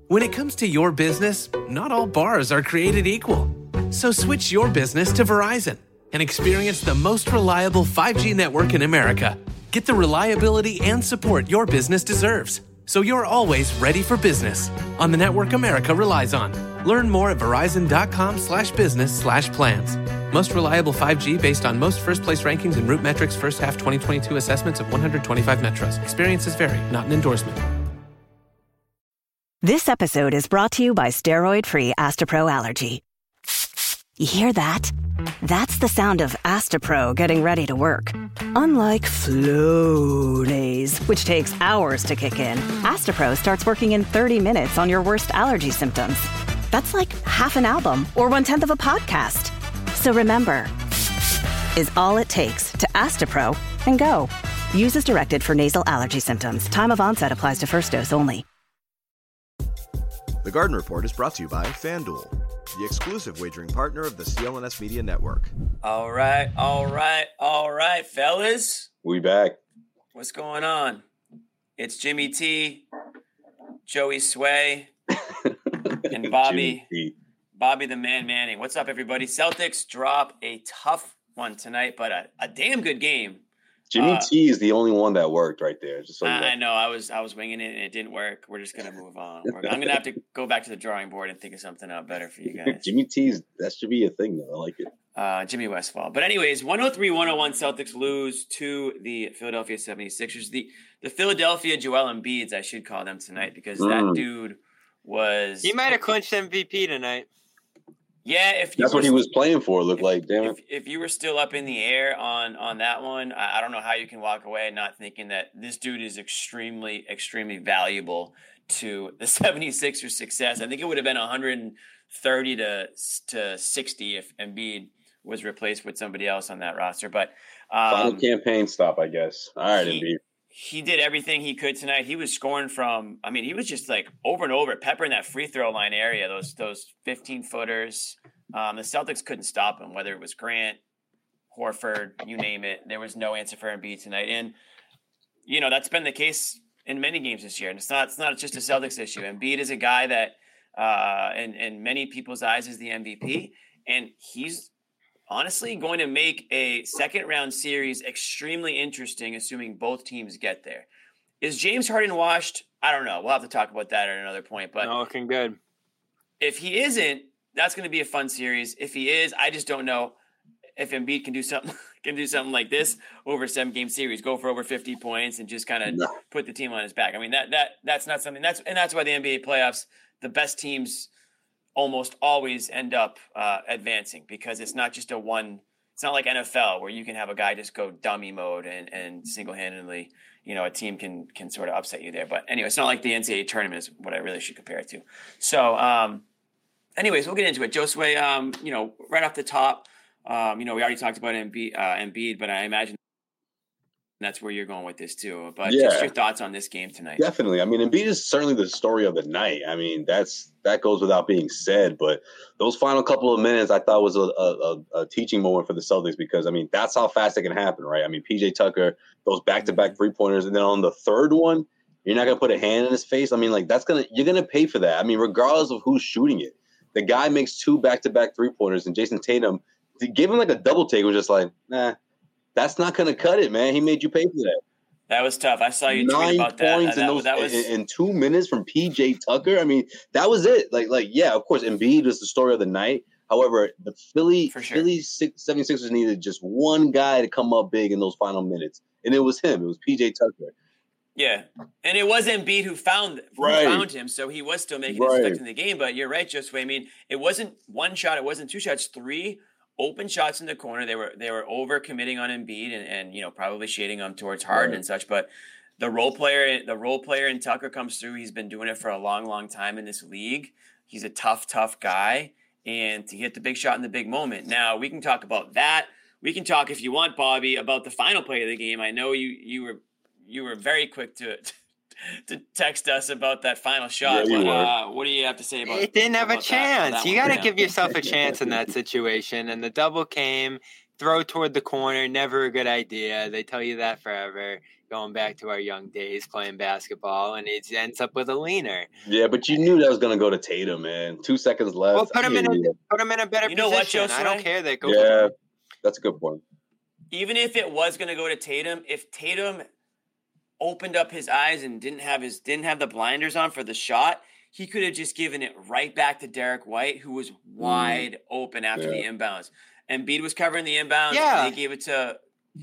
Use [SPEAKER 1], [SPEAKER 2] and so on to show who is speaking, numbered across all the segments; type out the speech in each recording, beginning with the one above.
[SPEAKER 1] When it comes to your business, not all bars are created equal. So switch your business to Verizon and experience the most reliable 5G network in America. Get the reliability and support your business deserves, so you're always ready for business on the network America relies on. Learn more at verizon.com/business/plans. Most reliable 5G based on most first-place rankings and Root Metrics first half 2022 assessments of 125 metros. Experiences vary, not an endorsement.
[SPEAKER 2] This episode is brought to you by steroid-free Astapro Allergy. You hear that? That's the sound of Astapro getting ready to work. Unlike Flonase, which takes hours to kick in, Astapro starts working in 30 minutes on your worst allergy symptoms. That's like half an album or 1/10 of a podcast. So remember, is all it takes to Astapro and go. Use as directed for nasal allergy symptoms. Time of onset applies to first dose only.
[SPEAKER 3] The Garden Report is brought to you by FanDuel, the exclusive wagering partner of the CLNS Media Network.
[SPEAKER 4] All right, fellas.
[SPEAKER 5] We back.
[SPEAKER 4] What's going on? It's Jimmy T, Joey Sway, and Bobby the Man Manning. What's up, everybody? Celtics drop a tough one tonight, but a damn good game.
[SPEAKER 5] Jimmy T is the only one that worked right there. Just so
[SPEAKER 4] I know. I was winging it and it didn't work. We're just gonna move on. I'm gonna have to go back to the drawing board and think of something out better for you guys.
[SPEAKER 5] Jimmy T's, that should be a thing though. I like it.
[SPEAKER 4] Jimmy Westfall. But anyways, 103-101 Celtics lose to the Philadelphia 76ers. The Philadelphia Joel Embiids, I should call them tonight, because that dude was...
[SPEAKER 6] He might have clinched MVP tonight.
[SPEAKER 4] Yeah,
[SPEAKER 5] that's what he was playing for. Looked like, damn it.
[SPEAKER 4] If you were still up in the air on that one, I don't know how you can walk away not thinking that this dude is extremely, extremely valuable to the 76ers' success. I think it would have been 130 to 60 if Embiid was replaced with somebody else on that roster. But
[SPEAKER 5] final campaign stop, I guess. All right, Embiid.
[SPEAKER 4] He did everything he could tonight. He was scoring from, he was just like over and over, peppering that free throw line area, those 15-footers. The Celtics couldn't stop him, whether it was Grant, Horford, you name it. There was no answer for Embiid tonight. And, that's been the case in many games this year. And it's not just a Celtics issue. Embiid is a guy that, in many people's eyes, is the MVP. And he's honestly going to make a second-round series extremely interesting, assuming both teams get there. Is James Harden washed? I don't know. We'll have to talk about that at another point. But
[SPEAKER 6] not looking good.
[SPEAKER 4] If he isn't, that's going to be a fun series. If he is, I just don't know if Embiid can do something like this over a 7-game series, go for over 50 points and just kind of put the team on his back. That's not something. That's why the NBA playoffs, the best teams almost always end up advancing, because it's not just it's not like NFL where you can have a guy just go dummy mode and single-handedly, a team can sort of upset you there. But anyway, it's not like the NCAA tournament is what I really should compare it to. So anyways, we'll get into it. Josue, right off the top, we already talked about Embiid, but I imagine that's where you're going with this too. But just your thoughts on this game tonight.
[SPEAKER 5] Definitely. Embiid is certainly the story of the night. That goes without being said. But those final couple of minutes, I thought was a teaching moment for the Celtics, because that's how fast it can happen, right? PJ Tucker goes back-to-back 3-pointers, and then on the third one, you're not gonna put a hand in his face. You're gonna pay for that. Regardless of who's shooting it, the guy makes 2 back-to-back 3-pointers, and Jason Tatum, to give him like a double take, was just like, nah. That's not going to cut it, man. He made you pay for that.
[SPEAKER 4] That was tough. I saw you tweet about that.
[SPEAKER 5] 9 points in 2 minutes from PJ Tucker. That was it. Yeah, of course, Embiid was the story of the night. However, the Philly 76ers needed just one guy to come up big in those final minutes, and it was him. It was PJ Tucker.
[SPEAKER 4] Yeah, and it was Embiid who found him, so he was still making his effect in the game. But you're right, Josue. It wasn't one shot. It wasn't 2 shots. 3 open shots in the corner. They were over committing on Embiid and probably shading him towards Harden and such. But the role player in Tucker comes through. He's been doing it for a long, long time in this league. He's a tough guy, and to hit the big shot in the big moment. Now we can talk about that. We can talk, if you want, Bobby, about the final play of the game. I know you were very quick to text us about that final shot. What do you have to say about it?
[SPEAKER 6] It didn't have a chance. You got to give yourself a chance in that situation. And the double came. throw toward the corner, never a good idea. They tell you that forever, going back to our young days playing basketball, and it ends up with a leaner.
[SPEAKER 5] Yeah, but you knew that was going to go to Tatum, man. 2 seconds left.
[SPEAKER 6] Well, put him in a better
[SPEAKER 4] You know what,
[SPEAKER 6] position.
[SPEAKER 4] Josue?
[SPEAKER 6] I don't care that it goes.
[SPEAKER 5] Yeah, that's a good point.
[SPEAKER 4] Even if it was going to go to Tatum, if Tatum opened up his eyes and didn't have the blinders on for the shot, he could have just given it right back to Derek White, who was wide open after the inbounds. Embiid was covering the inbounds.
[SPEAKER 6] Yeah.
[SPEAKER 4] And he gave it to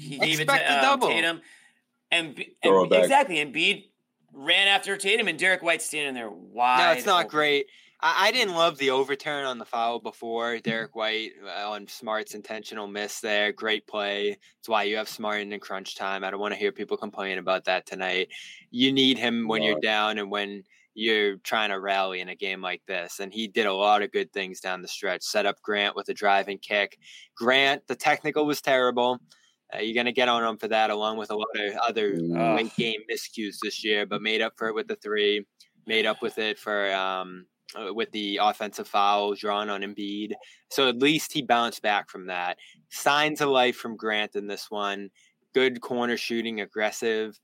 [SPEAKER 6] double.
[SPEAKER 4] Tatum. And
[SPEAKER 5] Throw it back.
[SPEAKER 4] exactly, Embiid ran after Tatum, and Derek White standing there wide.
[SPEAKER 6] No, it's not
[SPEAKER 4] open.
[SPEAKER 6] great. I didn't love the overturn on the foul before. Derek White on Smart's intentional miss there. Great play. That's why you have Smart in crunch time. I don't want to hear people complain about that tonight. You need him when you're down and when you're trying to rally in a game like this. And he did a lot of good things down the stretch. Set up Grant with a driving kick. Grant, the technical was terrible. You're going to get on him for that, along with a lot of other late game miscues this year, but made up for it with the three, made up with it for with the offensive foul drawn on Embiid. So at least he bounced back from that. Signs of life from Grant in this one. Good corner shooting, aggressive.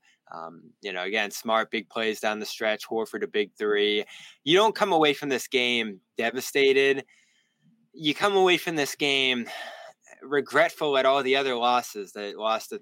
[SPEAKER 6] Again, Smart, big plays down the stretch. Horford, a big three. You don't come away from this game devastated. You come away from this game regretful at all the other losses that lost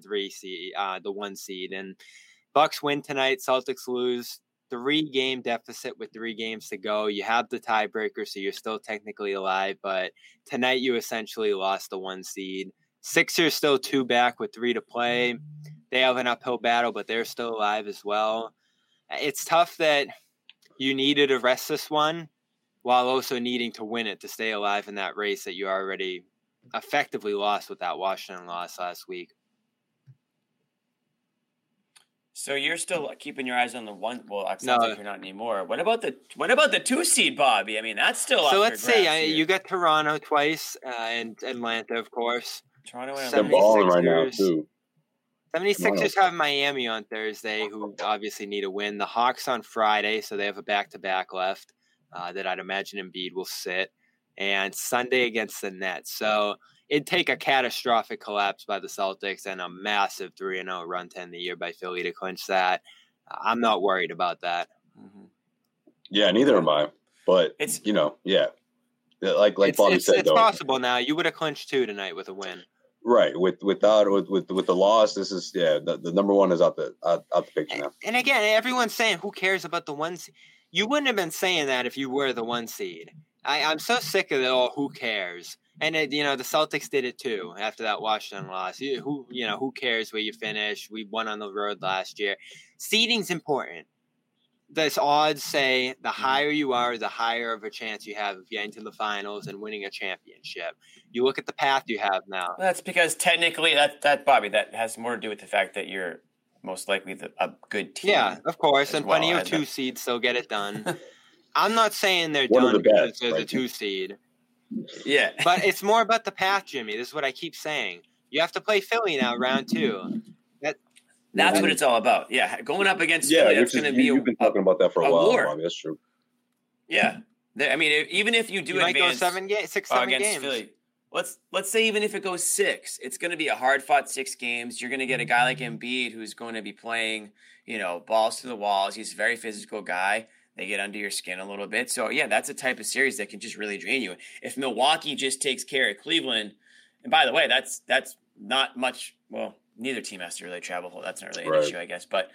[SPEAKER 6] the 1 seed. And Bucks win tonight. Celtics lose. 3-game deficit with 3 games to go. You have the tiebreaker, so you're still technically alive. But tonight you essentially lost the 1 seed. Sixers still 2 back with 3 to play. They have an uphill battle, but they're still alive as well. It's tough that you needed to rest this one while also needing to win it to stay alive in that race that you already effectively lost with that Washington loss last week.
[SPEAKER 4] So you're still keeping your eyes on the 1. Well, it sounds like you're not anymore. What about the 2 seed, Bobby? I mean, that's still up.
[SPEAKER 6] So let's see. You got Toronto twice and Atlanta, of course.
[SPEAKER 4] Toronto and
[SPEAKER 5] They're balling right now too.
[SPEAKER 6] 76ers have Miami on Thursday, who obviously need a win. The Hawks on Friday, so they have a back-to-back left that I'd imagine Embiid will sit. And Sunday against the Nets. So it'd take a catastrophic collapse by the Celtics and a massive 3-0 run to end the year by Philly to clinch that. I'm not worried about that.
[SPEAKER 4] Mm-hmm.
[SPEAKER 5] Yeah, neither am I. But
[SPEAKER 4] it's
[SPEAKER 5] like Bobby said,
[SPEAKER 6] it's possible now. You would have clinched 2 tonight with a win.
[SPEAKER 5] Right. With the loss, this is the number 1 is out the picture now.
[SPEAKER 6] And again, everyone's saying who cares about the 1 seed. You wouldn't have been saying that if you were the 1 seed. I'm so sick of it all. Who cares? And the Celtics did it too after that Washington loss. Who cares where you finish? We won on the road last year. Seeding's important. The odds say the higher you are, the higher of a chance you have of getting to the finals and winning a championship. You look at the path you have now.
[SPEAKER 4] That's because technically that Bobby, that has more to do with the fact that you're most likely a good team.
[SPEAKER 6] Yeah, of course, and plenty of 2 seeds still get it done. I'm not saying they're done because they're the 2 seed.
[SPEAKER 4] Yeah.
[SPEAKER 6] But it's more about the path, Jimmy. This is what I keep saying. You have to play Philly now, round 2.
[SPEAKER 4] That's what it's all about. Yeah, going up against Philly, that's going to be
[SPEAKER 5] you've been talking about that for a while,
[SPEAKER 4] war.
[SPEAKER 5] Bobby. That's true.
[SPEAKER 4] Yeah. I mean, even if you do advance
[SPEAKER 6] might go 7
[SPEAKER 4] against
[SPEAKER 6] games.
[SPEAKER 4] Philly, let's say even if it goes 6, it's going to be a hard-fought 6 games. You're going to get a guy like Embiid who's going to be playing, balls to the walls. He's a very physical guy. They get under your skin a little bit. So, yeah, that's a type of series that can just really drain you. If Milwaukee just takes care of Cleveland, and by the way, that's not much – well, neither team has to really travel. That's not really an issue, I guess. But,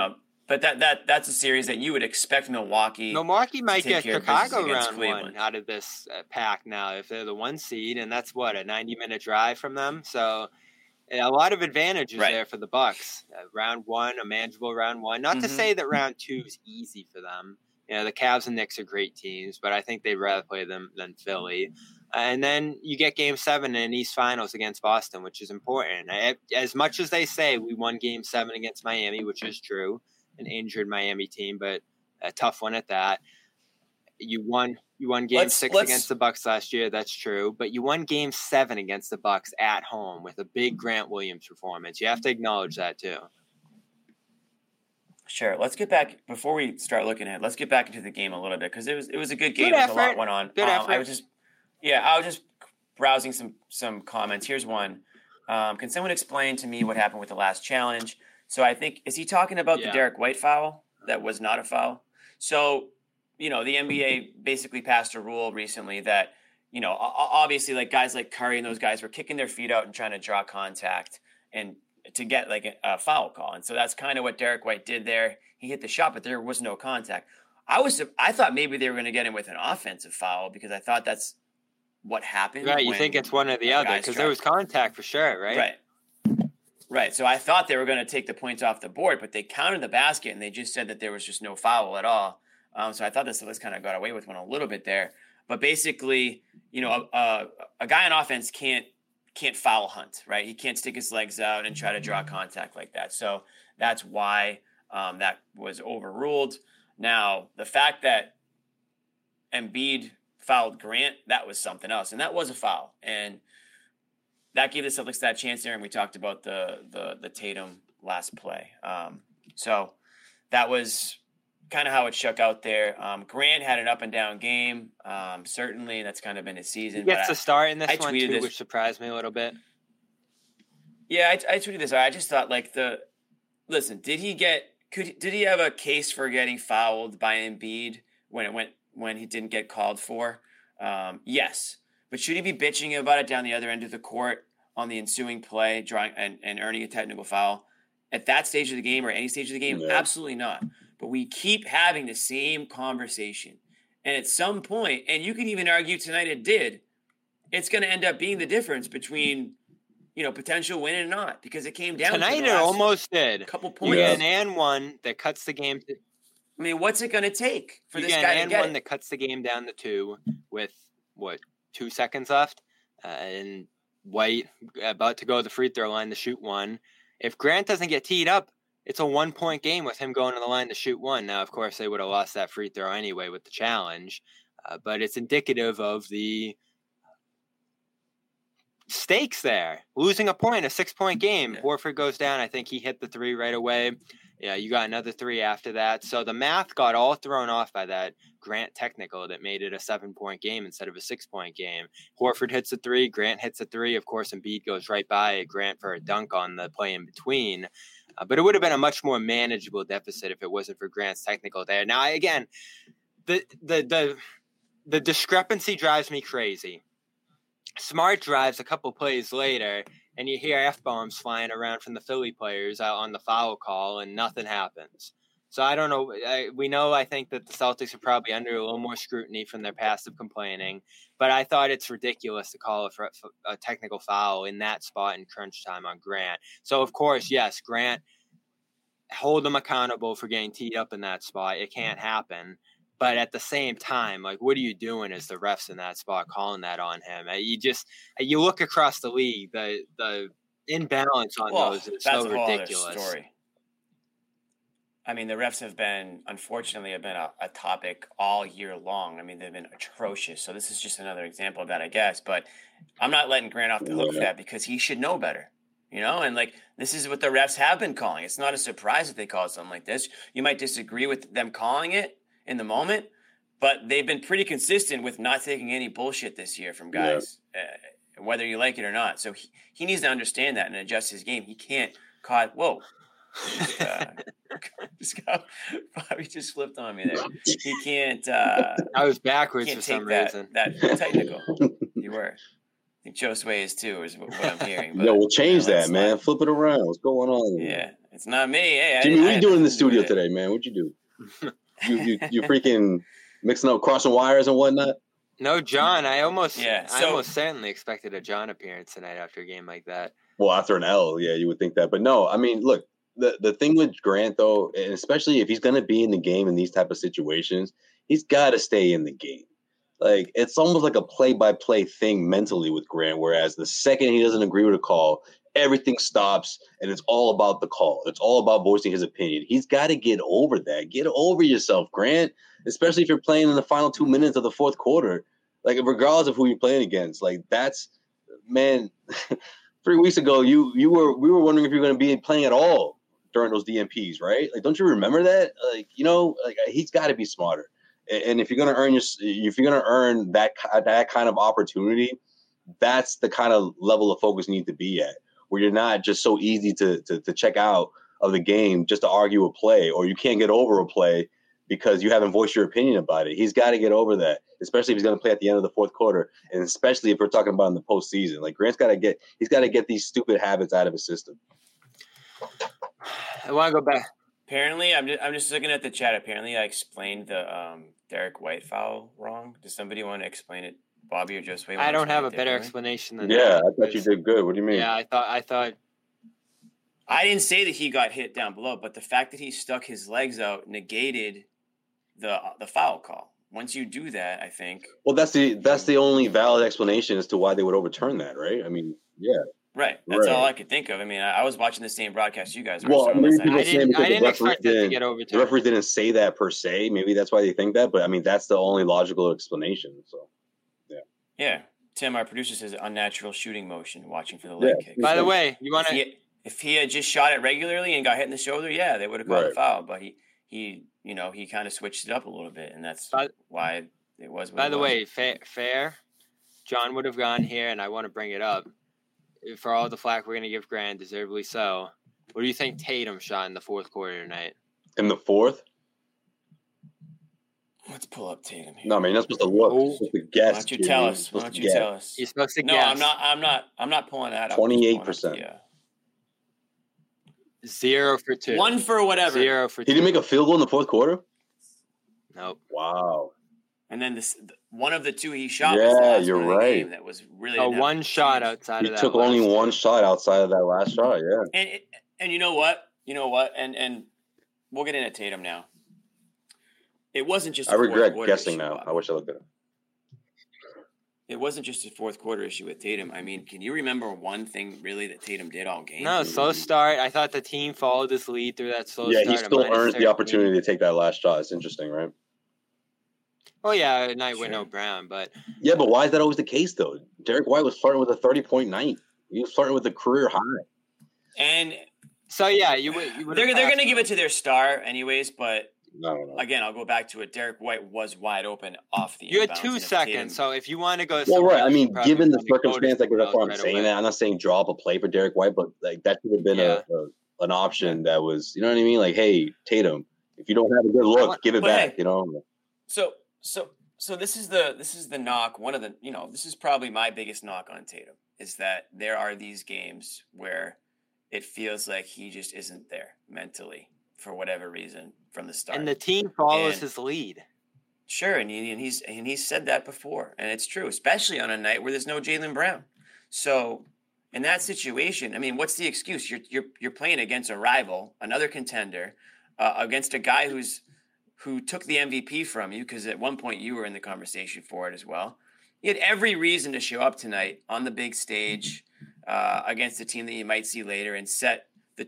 [SPEAKER 4] that's a series that you would expect Milwaukee
[SPEAKER 6] might get Chicago round
[SPEAKER 4] Cleveland.
[SPEAKER 6] 1 out of this pack now if they're the 1 seed, and that's, a 90-minute drive from them. So a lot of advantages there for the Bucks. Round 1, a manageable round 1. Not to say that round 2 is easy for them. The Cavs and Knicks are great teams, but I think they'd rather play them than Philly. And then you get Game 7 in East Finals against Boston, which is important. As much as they say we won Game 7 against Miami, which is true, an injured Miami team, but a tough one at that. You won Game 6 against the Bucks last year. That's true, but you won Game 7 against the Bucks at home with a big Grant Williams performance. You have to acknowledge that too.
[SPEAKER 4] Sure. Let's get back before we start looking ahead. Let's get back into the game a little bit because it was a good game. A lot went on.
[SPEAKER 6] Good effort.
[SPEAKER 4] I was just browsing some comments. Here's one. Can someone explain to me what happened with the last challenge? So I think, is he talking about the Derek White foul that was not a foul? So, the NBA basically passed a rule recently that, obviously like guys like Curry and those guys were kicking their feet out and trying to draw contact and to get like a foul call. And so that's kind of what Derek White did there. He hit the shot, but there was no contact. I thought maybe they were going to get him with an offensive foul because I thought that's what happened.
[SPEAKER 6] Right, you think it's one or the other because there was contact for sure, right?
[SPEAKER 4] Right. So I thought they were going to take the points off the board, but they counted the basket and they just said that there was just no foul at all. So I thought this kind of got away with one a little bit there. But basically, a guy on offense can't foul hunt, right? He can't stick his legs out and try to draw contact like that. So that's why that was overruled. Now, the fact that Embiid fouled Grant, that was something else. And that was a foul. And that gave the Celtics that chance there. And we talked about the Tatum last play. So that was kind of how it shook out there. Grant had an up and down game. Certainly, that's kind of been his season.
[SPEAKER 6] He gets to start in this one, too,
[SPEAKER 4] this,
[SPEAKER 6] which surprised me a little bit.
[SPEAKER 4] Yeah, I tweeted this. I just thought, listen, did he have a case for getting fouled by Embiid when he didn't get called for? Yes. But should he be bitching about it down the other end of the court on the ensuing play, drawing and earning a technical foul at that stage of the game or any stage of the game? No. Absolutely not. But we keep having the same conversation. And at some point, and you can even argue tonight it did, it's going to end up being the difference between, potential win and not, because it came down
[SPEAKER 6] tonight. It almost did.
[SPEAKER 4] Couple points.
[SPEAKER 6] You get an and one that cuts the game.
[SPEAKER 4] I mean, what's it going to take for this guy to get it?
[SPEAKER 6] You get an and one that cuts the game down to 2 with 2 seconds left, and White about to go to the free throw line to shoot 1. If Grant doesn't get teed up, it's a 1-point game with him going to the line to shoot 1. Now, of course, they would have lost that free throw anyway with the challenge, but it's indicative of the stakes there. Losing a point, a 6-point game. Horford goes down. I think he hit the 3 right away. Yeah, you got another 3 after that. So the math got all thrown off by that Grant technical that made it a 7-point game instead of a 6-point game. Horford hits a 3, Grant hits a 3. Of course, Embiid goes right by Grant for a dunk on the play in between. But it would have been a much more manageable deficit if it wasn't for Grant's technical there. Now, again, the discrepancy drives me crazy. Smart drives a couple plays later, and you hear F-bombs flying around from the Philly players out on the foul call, and nothing happens. So I don't know. I think that the Celtics are probably under a little more scrutiny from their passive complaining, but I thought it's ridiculous to call a technical foul in that spot in crunch time on Grant. So, of course, yes, Grant, hold them accountable for getting teed up in that spot. It can't happen. But at the same time, what are you doing as the refs in that spot calling that on him? You look across the league, the imbalance on those is so ridiculous. Story.
[SPEAKER 4] I mean, the refs have been a topic all year long. I mean, they've been atrocious. So this is just another example of that, I guess. But I'm not letting Grant off the hook for that because he should know better. And this is what the refs have been calling. It's not a surprise that they call something like this. You might disagree with them calling it in the moment, but they've been pretty consistent with not taking any bullshit this year from guys, whether you like it or not. So he needs to understand that and adjust his game. He can't Bobby just flipped on me there. He can't.
[SPEAKER 6] I was backwards for some reason.
[SPEAKER 4] That technical. You were. I think Joe Sway is too, is what I'm hearing. But,
[SPEAKER 5] we'll change that, man. Flip it around. What's going on?
[SPEAKER 4] Yeah, it's not me. Hey,
[SPEAKER 5] Jimmy, what are you doing in the studio today, man? What'd you do? You freaking mixing up crossing wires and whatnot?
[SPEAKER 6] No, John. I almost certainly expected a John appearance tonight after a game like that.
[SPEAKER 5] Well, after an L, yeah, you would think that. But no, I mean, look, the thing with Grant, though, and especially if he's going to be in the game in these type of situations, he's got to stay in the game. It's almost like a play-by-play thing mentally with Grant, whereas the second he doesn't agree with a call, everything stops, and it's all about the call. It's all about voicing his opinion. He's got to get over that. Get over yourself, Grant, especially if you're playing in the final 2 minutes of the fourth quarter. Regardless of who you're playing against, that's, man, 3 weeks ago, we were wondering if you're going to be playing at all during those DNPs, right? Don't you remember that? He's got to be smarter. And if you're going to earn that kind of opportunity, that's the kind of level of focus you need to be at. where you're not just so easy to check out of the game just to argue a play, or you can't get over a play because you haven't voiced your opinion about it. He's got to get over that, especially if he's going to play at the end of the fourth quarter, and especially if we're talking about in the postseason. Like Grant's got to get these stupid habits out of his system.
[SPEAKER 6] I want to go back.
[SPEAKER 4] Apparently, I'm just looking at the chat. Apparently, I explained the Derek White foul wrong. Does somebody want to explain it, Bobby or Josue?
[SPEAKER 6] I don't have a better explanation than
[SPEAKER 5] that.
[SPEAKER 6] I
[SPEAKER 5] thought you did good. What do you mean?
[SPEAKER 6] Yeah, I thought.
[SPEAKER 4] I didn't say that he got hit down below, but the fact that he stuck his legs out negated the foul call. Once you do that, I think.
[SPEAKER 5] Well, that's the only valid explanation as to why they would overturn that, right? I mean, yeah.
[SPEAKER 4] Right. That's all I could think of. I mean, I was watching the same broadcast you guys were.
[SPEAKER 5] Well,
[SPEAKER 4] so
[SPEAKER 6] I didn't expect that to get overturned.
[SPEAKER 5] The referee didn't say that per se. Maybe that's why they think that. But, I mean, that's the only logical explanation. So, yeah.
[SPEAKER 4] Yeah. Tim, our producer, says unnatural shooting motion watching for the leg kick.
[SPEAKER 6] By the way, you want to –
[SPEAKER 4] if he had just shot it regularly and got hit in the shoulder, yeah, they would have called a foul. But he kind of switched it up a little bit, and that's why it was.
[SPEAKER 6] By the way, fair. John would have gone here, and I want to bring it up. For all the flack we're going to give Grant, deservedly so. What do you think Tatum shot in the fourth quarter tonight?
[SPEAKER 5] In the fourth?
[SPEAKER 4] Let's pull up Tatum here.
[SPEAKER 5] No, man, you're not supposed to look. You're supposed to guess.
[SPEAKER 4] Why don't you tell us? Why don't you tell us?
[SPEAKER 6] You're supposed to guess.
[SPEAKER 4] No, I'm not pulling that up.
[SPEAKER 5] 28%.
[SPEAKER 4] Yeah.
[SPEAKER 6] 0 for 2.
[SPEAKER 4] 1 for whatever.
[SPEAKER 6] 0 for 2.
[SPEAKER 5] He didn't make a field goal in the fourth quarter?
[SPEAKER 6] Nope.
[SPEAKER 5] Wow.
[SPEAKER 4] And then one of the two he shot was the last
[SPEAKER 5] you're
[SPEAKER 4] one of the
[SPEAKER 5] right.
[SPEAKER 4] game that was really
[SPEAKER 6] one shot outside of that.
[SPEAKER 5] He took only one shot outside of that last shot, yeah.
[SPEAKER 4] And you know what? And we'll get into Tatum now. It wasn't just
[SPEAKER 5] I regret guessing now. I wish I looked at it.
[SPEAKER 4] It wasn't just a fourth quarter issue with Tatum. I mean, can you remember one thing really that Tatum did all game?
[SPEAKER 6] No, slow start. I thought the team followed his lead through that slow start.
[SPEAKER 5] Yeah, he still earned the opportunity to take that last shot. It's interesting, right?
[SPEAKER 6] Oh, yeah, a night with no Brown, but...
[SPEAKER 5] Yeah, but why is that always the case, though? Derek White was flirting with a 30-point night. He was flirting with a career high.
[SPEAKER 4] And...
[SPEAKER 6] So, yeah, you
[SPEAKER 4] they're going to give it to their star anyways, but...
[SPEAKER 5] No.
[SPEAKER 4] Again, I'll go back to it. Derek White was wide open off the.
[SPEAKER 6] You had 2 seconds, so if you want to go,
[SPEAKER 5] well, right. I mean, given the circumstance, like that's why I'm saying that. I'm not saying draw up a play for Derek White, but like that should have been an option that was, you know what I mean? Like, hey, Tatum, if you don't have a good look, give it back. Hey, you know.
[SPEAKER 4] So this is the knock. One of the, this is probably my biggest knock on Tatum is that there are these games where it feels like he just isn't there mentally for whatever reason from the start.
[SPEAKER 6] And the team follows his lead.
[SPEAKER 4] Sure, and he's said that before, and it's true, especially on a night where there's no Jaylen Brown. So in that situation, I mean, what's the excuse? You're playing against a rival, another contender, against a guy who took the MVP from you, because at one point you were in the conversation for it as well. You had every reason to show up tonight on the big stage against a team that you might see later and set the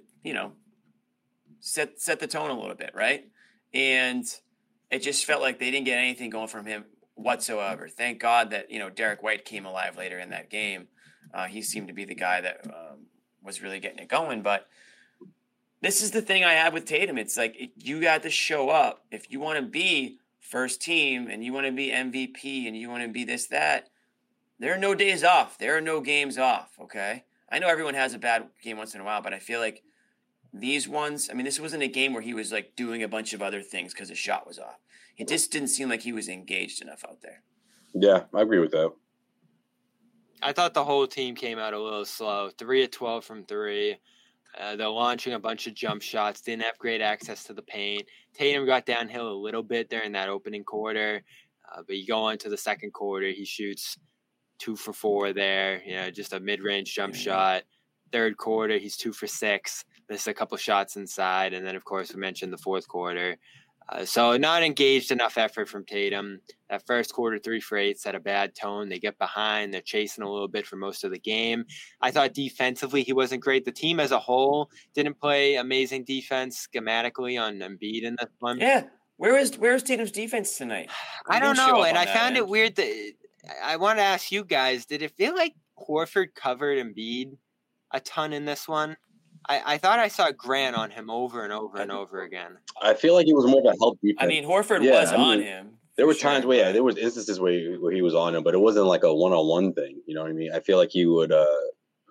[SPEAKER 4] tone a little bit, right? And it just felt like they didn't get anything going from him whatsoever. Thank God that, Derek White came alive later in that game. He seemed to be the guy that was really getting it going. But this is the thing I have with Tatum. It's like you got to show up. If you want to be first team and you want to be MVP and you want to be this, that, there are no days off. There are no games off, okay? I know everyone has a bad game once in a while, but I feel like these ones, I mean, this wasn't a game where he was like doing a bunch of other things because his shot was off. It just didn't seem like he was engaged enough out there.
[SPEAKER 5] Yeah, I agree with that.
[SPEAKER 6] I thought the whole team came out a little slow. 3 of 12 from 3. They're launching a bunch of jump shots, didn't have great access to the paint. Tatum got downhill a little bit there in that opening quarter. But you go on to the second quarter, he shoots 2 for 4 there, just a mid-range jump shot. Third quarter, he's 2 for 6. Missed a couple shots inside. And then, of course, we mentioned the fourth quarter. So not engaged enough effort from Tatum. That first quarter, 3 for 8 set a bad tone. They get behind. They're chasing a little bit for most of the game. I thought defensively he wasn't great. The team as a whole didn't play amazing defense schematically on Embiid in this one.
[SPEAKER 4] Yeah. Where is Tatum's defense tonight?
[SPEAKER 6] I don't know. And I found it weird that I want to ask you guys, did it feel like Horford covered Embiid a ton in this one? I thought I saw Grant on him over and over and over again.
[SPEAKER 5] I feel like it was more of a help defense.
[SPEAKER 4] I mean, Horford was on him.
[SPEAKER 5] There were times where, there was instances where he was on him, but it wasn't like a one-on-one thing. You know what I mean? I feel like he would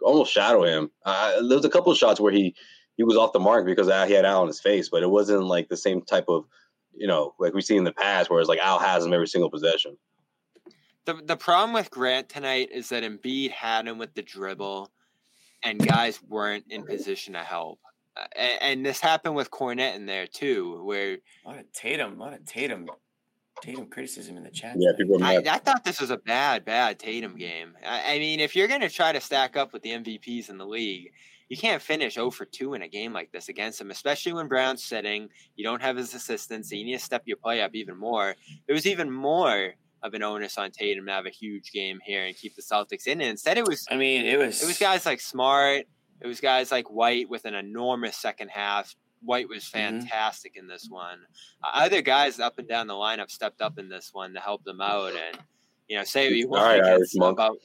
[SPEAKER 5] almost shadow him. There was a couple of shots where he was off the mark because he had Al in his face, but it wasn't like the same type of, like we've seen in the past where it's like Al has him every single possession.
[SPEAKER 6] The problem with Grant tonight is that Embiid had him with the dribble, and guys weren't in position to help. And this happened with Kornet in there too, where
[SPEAKER 4] a lot of Tatum criticism in the chat.
[SPEAKER 5] Yeah, people are mad.
[SPEAKER 6] I thought this was a bad Tatum game. I mean, if you're going to try to stack up with the MVPs in the league, you can't finish 0 for 2 in a game like this against him, especially when Brown's sitting. You don't have his assistance, so you need to step your play up even more. There was even more of an onus on Tatum to have a huge game here and keep the Celtics in. And instead, it was guys like Smart. It was guys like White with an enormous second half. White was fantastic in this one. Other guys up and down the lineup stepped up in this one to help them out. And, say what you want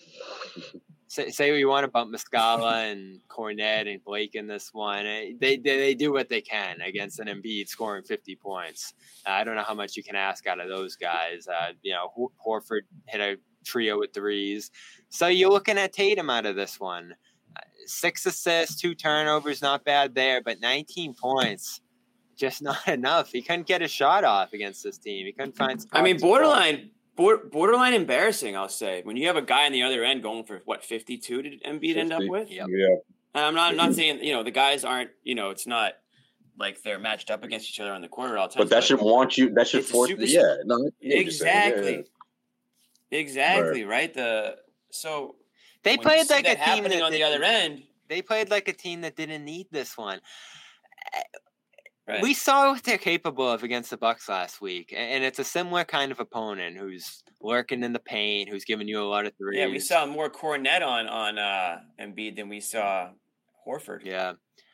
[SPEAKER 6] say what you want about Muscala and Kornet and Blake in this one. They do what they can against an Embiid scoring 50 points. I don't know how much you can ask out of those guys. Horford hit a trio with threes. So you're looking at Tatum out of this one. 6 assists, 2 turnovers, not bad there, but 19 points, just not enough. He couldn't get a shot off against this team. He couldn't find spots.
[SPEAKER 4] I mean, borderline embarrassing, I'll say. When you have a guy on the other end going for, 52 did Embiid end up with?
[SPEAKER 6] Yep.
[SPEAKER 5] Yeah.
[SPEAKER 4] I'm not saying, the guys aren't, it's not like they're matched up against each other on the court all the time.
[SPEAKER 5] But that should force
[SPEAKER 4] Exactly. Exactly, right?
[SPEAKER 6] They played like a team
[SPEAKER 4] that on the other end.
[SPEAKER 6] They played like a team that didn't need this one.
[SPEAKER 4] Right.
[SPEAKER 6] We saw what they're capable of against the Bucks last week, and it's a similar kind of opponent who's lurking in the paint, who's giving you a lot of threes.
[SPEAKER 4] Yeah, we saw more Kornet on Embiid than we saw Horford.
[SPEAKER 6] Yeah,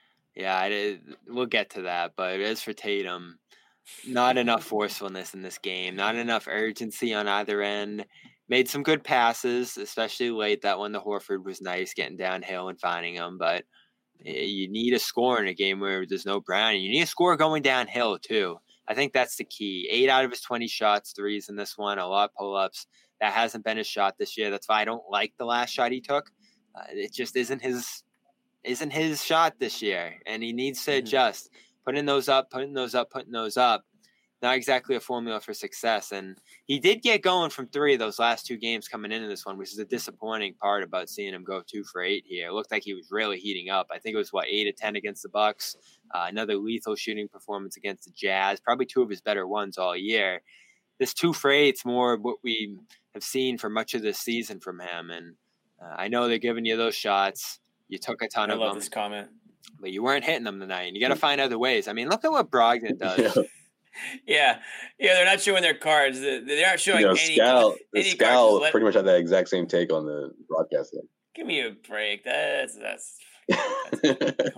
[SPEAKER 6] we'll get to that, but as for Tatum, not enough forcefulness in this game, not enough urgency on either end. Made some good passes, especially late. That one, the Horford was nice, getting downhill and finding them. But you need a score in a game where there's no Brown. You need a score going downhill, too. I think that's the key. 8 out of his 20 shots, threes in this one, a lot of pull-ups. That hasn't been his shot this year. That's why I don't like the last shot he took. It just isn't his shot this year, and he needs to adjust. Putting those up. Not exactly a formula for success. And he did get going from 3 of those last 2 games coming into this one, which is a disappointing part about seeing him go 2 for 8 here. It looked like he was really heating up. I think it was 8 of 10 against the Bucks. Another lethal shooting performance against the Jazz. Probably 2 of his better ones all year. This 2 for 8's more what we have seen for much of this season from him. And I know they're giving you those shots. You took a ton of them.
[SPEAKER 4] I love this comment.
[SPEAKER 6] But you weren't hitting them tonight. And you got to find other ways. I mean, look at what Brogdon does.
[SPEAKER 4] Yeah, they're not showing their cards. They aren't showing any
[SPEAKER 5] Scal
[SPEAKER 4] cards.
[SPEAKER 5] Pretty much had that exact same take on the broadcast there.
[SPEAKER 4] Give me a break. That's they're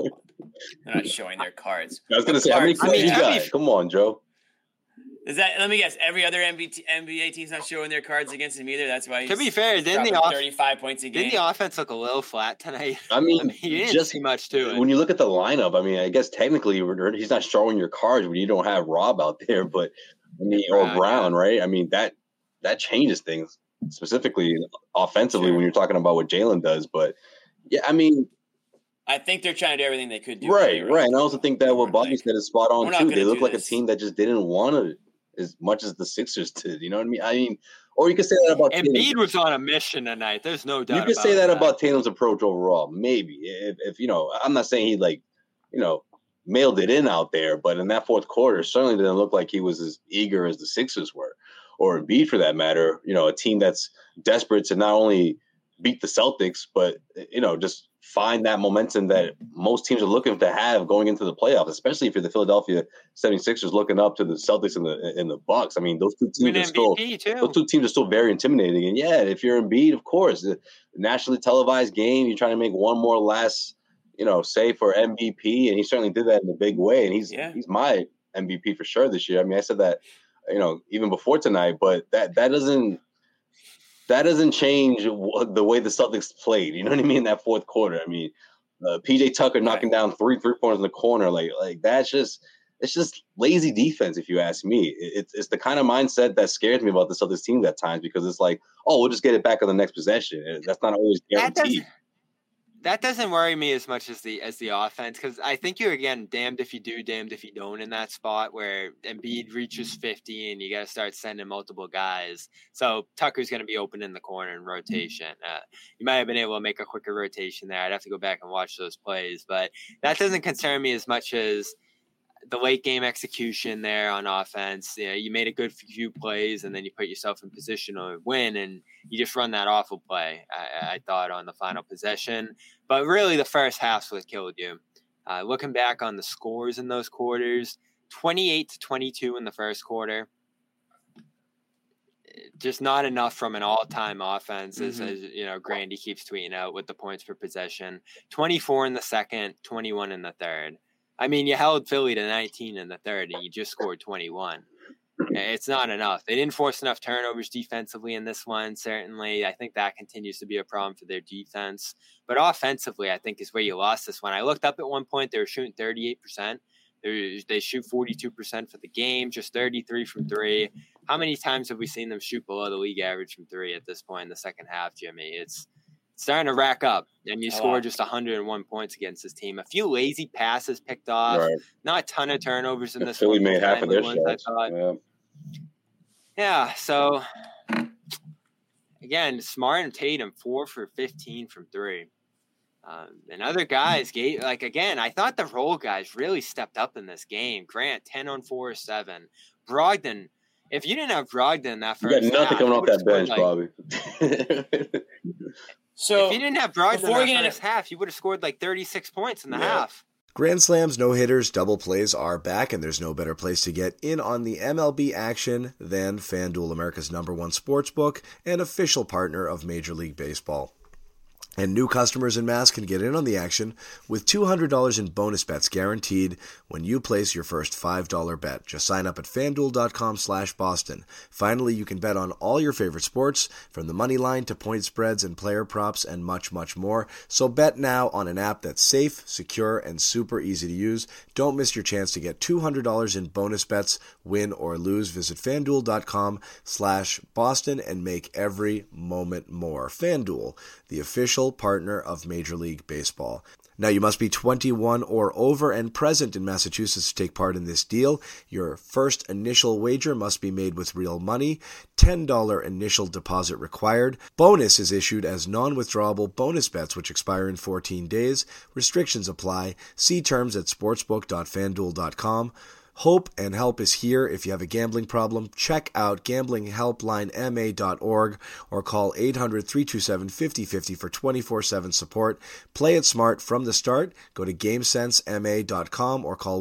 [SPEAKER 4] not showing their cards.
[SPEAKER 5] I was going to say, how many cards you got? Come on, Joe.
[SPEAKER 4] Is that? Let me guess. Every other NBA team's not showing their cards against him either. That's why. He's,
[SPEAKER 6] to be fair, didn't
[SPEAKER 4] 35 points a game?
[SPEAKER 6] Didn't the offense look a little flat tonight?
[SPEAKER 5] I mean
[SPEAKER 6] you didn't see much to it.
[SPEAKER 5] When you look at the lineup, I mean, I guess technically he's not showing your cards when you don't have Rob out there, but or Brown, right? I mean that changes things, specifically offensively when you're talking about what Jalen does. But yeah, I mean.
[SPEAKER 4] I think they're trying to do everything they could do.
[SPEAKER 5] Right. And I also think that what Bobby said is spot on too. They look like a team that just didn't want to as much as the Sixers did. You know what I mean? Or you could say that about
[SPEAKER 6] Embiid was on a mission tonight. There's no doubt.
[SPEAKER 5] You could say that about Tatum's approach overall. Maybe if I'm not saying he mailed it in out there, but in that fourth quarter, certainly didn't look like he was as eager as the Sixers were, or Embiid for that matter. A team that's desperate to not only beat the Celtics, but just find that momentum that most teams are looking to have going into the playoffs, especially if you're the Philadelphia 76ers looking up to the Celtics and the Bucks. I mean, those two teams are still very intimidating. And yeah, if you're Embiid, of course, the nationally televised game, you're trying to make one more last, say for MVP, and he certainly did that in a big way. And he's my MVP for sure this year. I mean, I said that, even before tonight, but that doesn't change the way the Celtics played. You know what I mean? That fourth quarter. I mean, PJ Tucker knocking down 3 3-pointers in the corner. Like it's just lazy defense, if you ask me. It's the kind of mindset that scares me about the Celtics team at times, because it's like, oh, we'll just get it back on the next possession. That's not always guaranteed.
[SPEAKER 6] That doesn't worry me as much as the offense, because I think you're, again, damned if you do, damned if you don't in that spot where Embiid reaches 50 and you got to start sending multiple guys. So Tucker's going to be open in the corner in rotation. You might have been able to make a quicker rotation there. I'd have to go back and watch those plays, but that doesn't concern me as much as the late game execution there on offense. You know, you made a good few plays and then you put yourself in position to win, and you just run that awful play, I thought, on the final possession. But really the first half's what killed you. Looking back on the scores in those quarters, 28-22 in the first quarter. Just not enough from an all-time offense, as you know, Grandy keeps tweeting out with the points per possession. 24 in the second, 21 in the third. I mean, you held Philly to 19 in the third, and you just scored 21. It's not enough. They didn't force enough turnovers defensively in this one, certainly. I think that continues to be a problem for their defense. But offensively, I think, is where you lost this one. I looked up at one point. They were shooting 38%. They shoot 42% for the game, just 33 from three. How many times have we seen them shoot below the league average from three at this point in the second half, Jimmy? It's starting to rack up, and you score just 101 points against this team. A few lazy passes picked off, not a ton of turnovers in this one.
[SPEAKER 5] Philly made half of their shots.
[SPEAKER 6] Yeah, so again, Smart and Tatum 4 for 15 from three. And other guys gave, like, again, I thought the role guys really stepped up in this game. Grant 10 on 4 or 7. Brogdon, if you didn't have Brogdon that first,
[SPEAKER 5] you got nothing coming off that bench, Bobby.
[SPEAKER 6] So if you didn't have Brogdon in the first half, you would have scored like 36 points in the half.
[SPEAKER 7] Grand Slams, no-hitters, double plays are back, and there's no better place to get in on the MLB action than FanDuel, America's #1 sportsbook and official partner of Major League Baseball. And new customers in Mass can get in on the action with $200 in bonus bets guaranteed when you place your first $5 bet. Just sign up at FanDuel.com/Boston. Finally, you can bet on all your favorite sports, from the money line to point spreads and player props and much, much more. So bet now on an app that's safe, secure, and super easy to use. Don't miss your chance to get $200 in bonus bets, win or lose. Visit FanDuel.com/Boston and make every moment more. FanDuel, the official partner of Major League Baseball. Now, you must be 21 or over and present in Massachusetts to take part in this deal. Your first initial wager must be made with real money. $10 initial deposit required. Bonus is issued as non-withdrawable bonus bets which expire in 14 days. Restrictions apply. See terms at sportsbook.fanduel.com. Hope and help is here. If you have a gambling problem, check out gamblinghelplinema.org or call 800-327-5050 for 24/7 support. Play it smart from the start. Go to GameSenseMA.com or call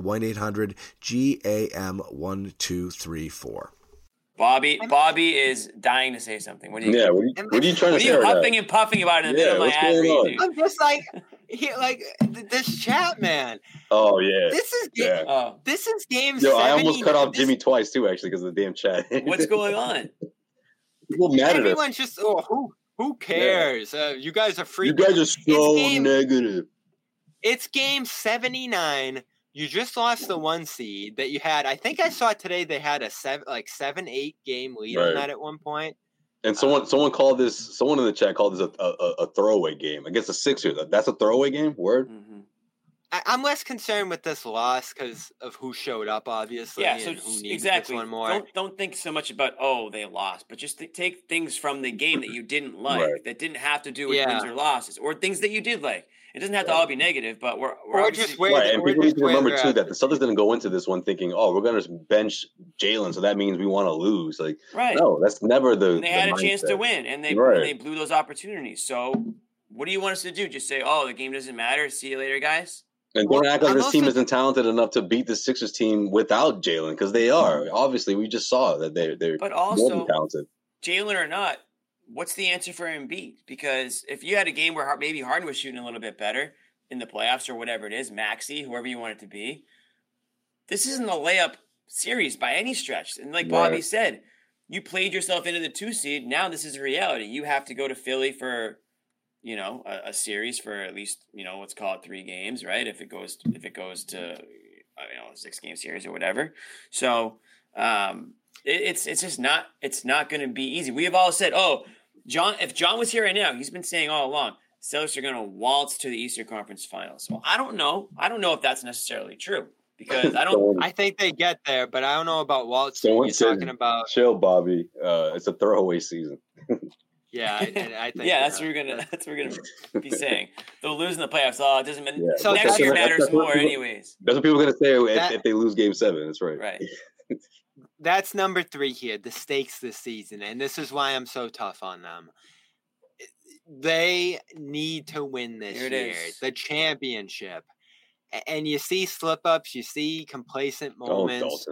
[SPEAKER 7] 1-800-GAM-1234.
[SPEAKER 4] Bobby is dying to say something. What are you
[SPEAKER 5] what are you trying to say?
[SPEAKER 4] What are you huffing and puffing about in the middle of my ad read?
[SPEAKER 6] I'm just like, this chat, man.
[SPEAKER 5] Oh yeah.
[SPEAKER 6] This is game 70.
[SPEAKER 5] I almost cut off Jimmy twice too, actually, because of the damn chat.
[SPEAKER 4] What's going on?
[SPEAKER 5] People mad at us.
[SPEAKER 6] Everyone's just who cares? You guys are freaking.
[SPEAKER 5] You guys are so negative.
[SPEAKER 6] It's game 79. You just lost the 1 seed that you had. I think I saw today they had a 7-8 game lead on that at one point.
[SPEAKER 5] And someone called this. Someone in the chat called this a throwaway game against the Sixers. That's a throwaway game. Word.
[SPEAKER 4] Mm-hmm.
[SPEAKER 6] I'm less concerned with this loss because of who showed up, obviously.
[SPEAKER 4] Yeah, so
[SPEAKER 6] and who needs this one more.
[SPEAKER 4] Don't think so much about they lost, but just take things from the game that you didn't like, that didn't have to do with wins or losses, or things that you did like. It doesn't have to all be negative, but we're
[SPEAKER 6] just
[SPEAKER 5] right. And people need to remember too that the Celtics didn't go into this one thinking, we're going to bench Jalen, so that means we want to lose. Like, no, that's never the.
[SPEAKER 4] And they had a chance to win, and they blew those opportunities. So, what do you want us to do? Just say, the game doesn't matter. See you later, guys.
[SPEAKER 5] And don't act like this team isn't talented enough to beat the Sixers team without Jalen, because they are. Obviously, we just saw that they're
[SPEAKER 4] but also,
[SPEAKER 5] more than talented.
[SPEAKER 4] Jalen or not, what's the answer for Embiid? Because if you had a game where maybe Harden was shooting a little bit better in the playoffs or whatever it is, Maxey, whoever you want it to be, this isn't a layup series by any stretch. And like Bobby said, you played yourself into the 2 seed. Now this is a reality. You have to go to Philly for a series for at least, let's call it 3 games, right? If it goes to, a 6-game series or whatever. So it's just not going to be easy. We have all said, if John was here right now, he's been saying all along, Celtics are going to waltz to the Eastern Conference Finals. So I don't know. I don't know if that's necessarily true because
[SPEAKER 6] I think they get there, but I don't know about waltzing.
[SPEAKER 5] Someone
[SPEAKER 6] You're
[SPEAKER 5] said,
[SPEAKER 6] talking about
[SPEAKER 5] chill, Bobby. It's a throwaway season.
[SPEAKER 6] yeah, and I think
[SPEAKER 4] that's what we're gonna be saying. They'll lose in the playoffs. Oh, it doesn't matter.
[SPEAKER 5] Yeah.
[SPEAKER 4] So next year matters more, anyways.
[SPEAKER 5] That's what people are gonna say if they lose Game 7. That's right.
[SPEAKER 4] Right.
[SPEAKER 6] That's number 3 here. The stakes this season, and this is why I'm so tough on them. They need to win this year, the championship. And you see slip-ups, you see complacent moments.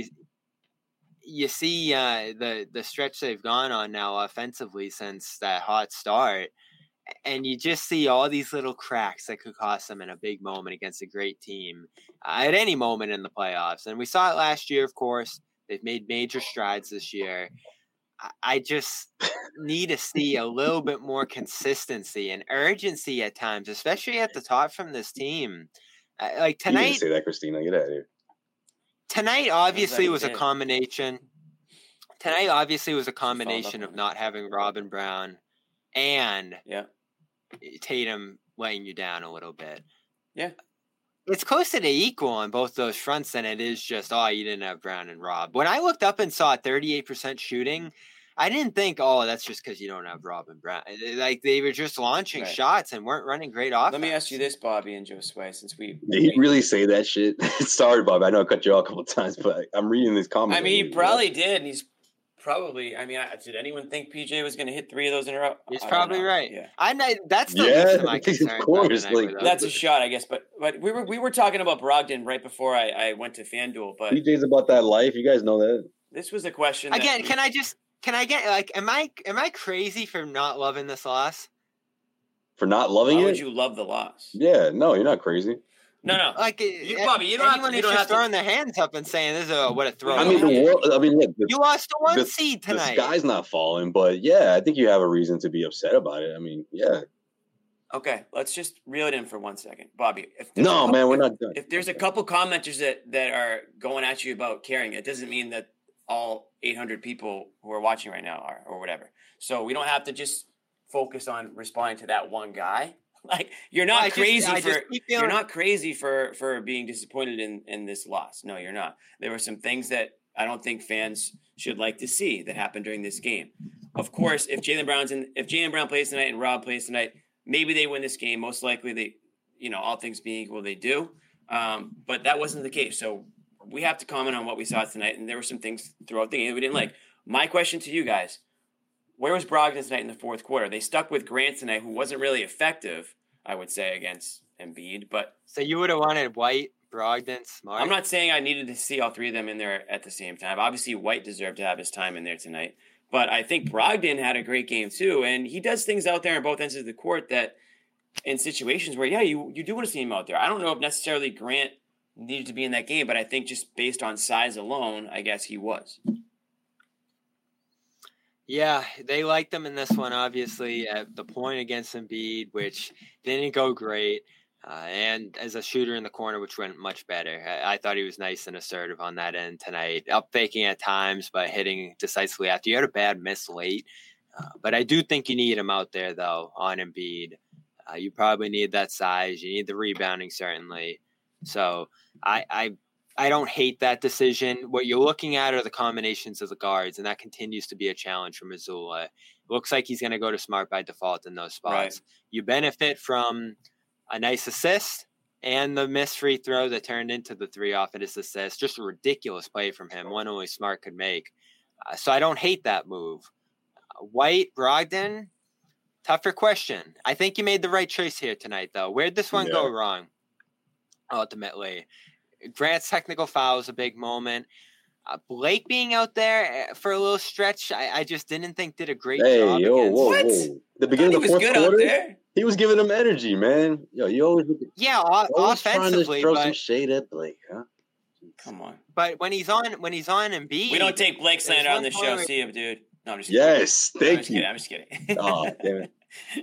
[SPEAKER 6] You see the stretch they've gone on now offensively since that hot start. And you just see all these little cracks that could cost them in a big moment against a great team at any moment in the playoffs. And we saw it last year, of course. They've made major strides this year. I just need to see a little bit more consistency and urgency at times, especially at the top from this team. Like tonight,
[SPEAKER 5] you didn't say that, Christina. Get out of here.
[SPEAKER 6] Tonight obviously was a combination. Tonight obviously was a combination of not having Robin Brown and Tatum letting you down a little bit.
[SPEAKER 4] Yeah.
[SPEAKER 6] It's closer to equal on both those fronts than it is just, you didn't have Brown and Rob. When I looked up and saw 38% shooting, I didn't think, that's just because you don't have Rob and Brown. Like, they were just launching shots and weren't running great offense.
[SPEAKER 4] Let me ask you this, Bobby and Josue, since
[SPEAKER 5] Did he really say that shit? Sorry, Bobby. I know I cut you off a couple of times, but I'm reading these comments.
[SPEAKER 4] I mean, he probably did, and he's probably. I mean, did anyone think PJ was going to hit 3 of those in a row?
[SPEAKER 6] He's probably right.
[SPEAKER 4] Yeah.
[SPEAKER 6] That's the least of my concern.
[SPEAKER 5] Of course,
[SPEAKER 4] that's a shot, I guess. But we were talking about Brogdon right before I went to FanDuel. But
[SPEAKER 5] PJ's about that life. You guys know that.
[SPEAKER 4] This was a question.
[SPEAKER 6] Again, can I get like? Am I crazy for not loving this loss?
[SPEAKER 5] For not loving
[SPEAKER 4] Why
[SPEAKER 5] it?
[SPEAKER 4] would you love the loss?
[SPEAKER 5] Yeah, no, you're not crazy.
[SPEAKER 6] No. Like,
[SPEAKER 4] Bobby, you don't have to. You don't have
[SPEAKER 6] throwing their hands up and saying, "This is what a throw."
[SPEAKER 5] I mean, look,
[SPEAKER 6] you lost to 1 seed tonight.
[SPEAKER 5] The sky's not falling, but yeah, I think you have a reason to be upset about it. I mean, yeah.
[SPEAKER 4] Okay, let's just reel it in for 1 second, Bobby.
[SPEAKER 5] We're not done.
[SPEAKER 4] If there's a couple commenters that are going at you about caring, it doesn't mean that all 800 people who are watching right now are, or whatever. So we don't have to just focus on responding to that one guy. Like, you're not you're not crazy for being disappointed in this loss. No, you're not. There were some things that I don't think fans should like to see that happened during this game. Of course, if Jaylen Brown plays tonight and Rob plays tonight, maybe they win this game. Most likely they, all things being equal, they do. But that wasn't the case. So we have to comment on what we saw tonight, and there were some things throughout the game that we didn't like. My question to you guys: where was Brogdon tonight in the fourth quarter? They stuck with Grant tonight, who wasn't really effective, I would say, against Embiid. But
[SPEAKER 6] so you would have wanted White, Brogdon, Smart?
[SPEAKER 4] I'm not saying I needed to see all 3 of them in there at the same time. Obviously, White deserved to have his time in there tonight. But I think Brogdon had a great game too, and he does things out there on both ends of the court that in situations where, you do want to see him out there. I don't know if necessarily Grant needed to be in that game, but I think just based on size alone, I guess he was.
[SPEAKER 6] Yeah, they liked him in this one, obviously, at the point against Embiid, which didn't go great, and as a shooter in the corner, which went much better. I thought he was nice and assertive on that end tonight, up faking at times, but hitting decisively after. You had a bad miss late, but I do think you need him out there, though, on Embiid. You probably need that size. You need the rebounding, certainly. So I don't hate that decision. What you're looking at are the combinations of the guards, and that continues to be a challenge for Missoula. It looks like he's going to go to Smart by default in those spots. Right. You benefit from a nice assist and the missed free throw that turned into the 3 off of his assist. Just a ridiculous play from him, one only Smart could make. So I don't hate that move. White, Brogdon, tougher question. I think you made the right choice here tonight, though. Where'd this one go wrong, ultimately? Grant's technical foul was a big moment. Blake being out there for a little stretch, I just didn't think did a great job.
[SPEAKER 5] Whoa. The beginning of the fourth quarter, he was giving them energy, man. You always
[SPEAKER 6] offensively,
[SPEAKER 5] trying to throw some shade at Blake, huh?
[SPEAKER 4] Come on.
[SPEAKER 6] But when he's on Embiid,
[SPEAKER 4] we don't take Blake slander on the show. See him, dude. No, I'm just kidding.
[SPEAKER 5] Yes, thank you.
[SPEAKER 4] I'm just kidding.
[SPEAKER 5] Oh, damn it.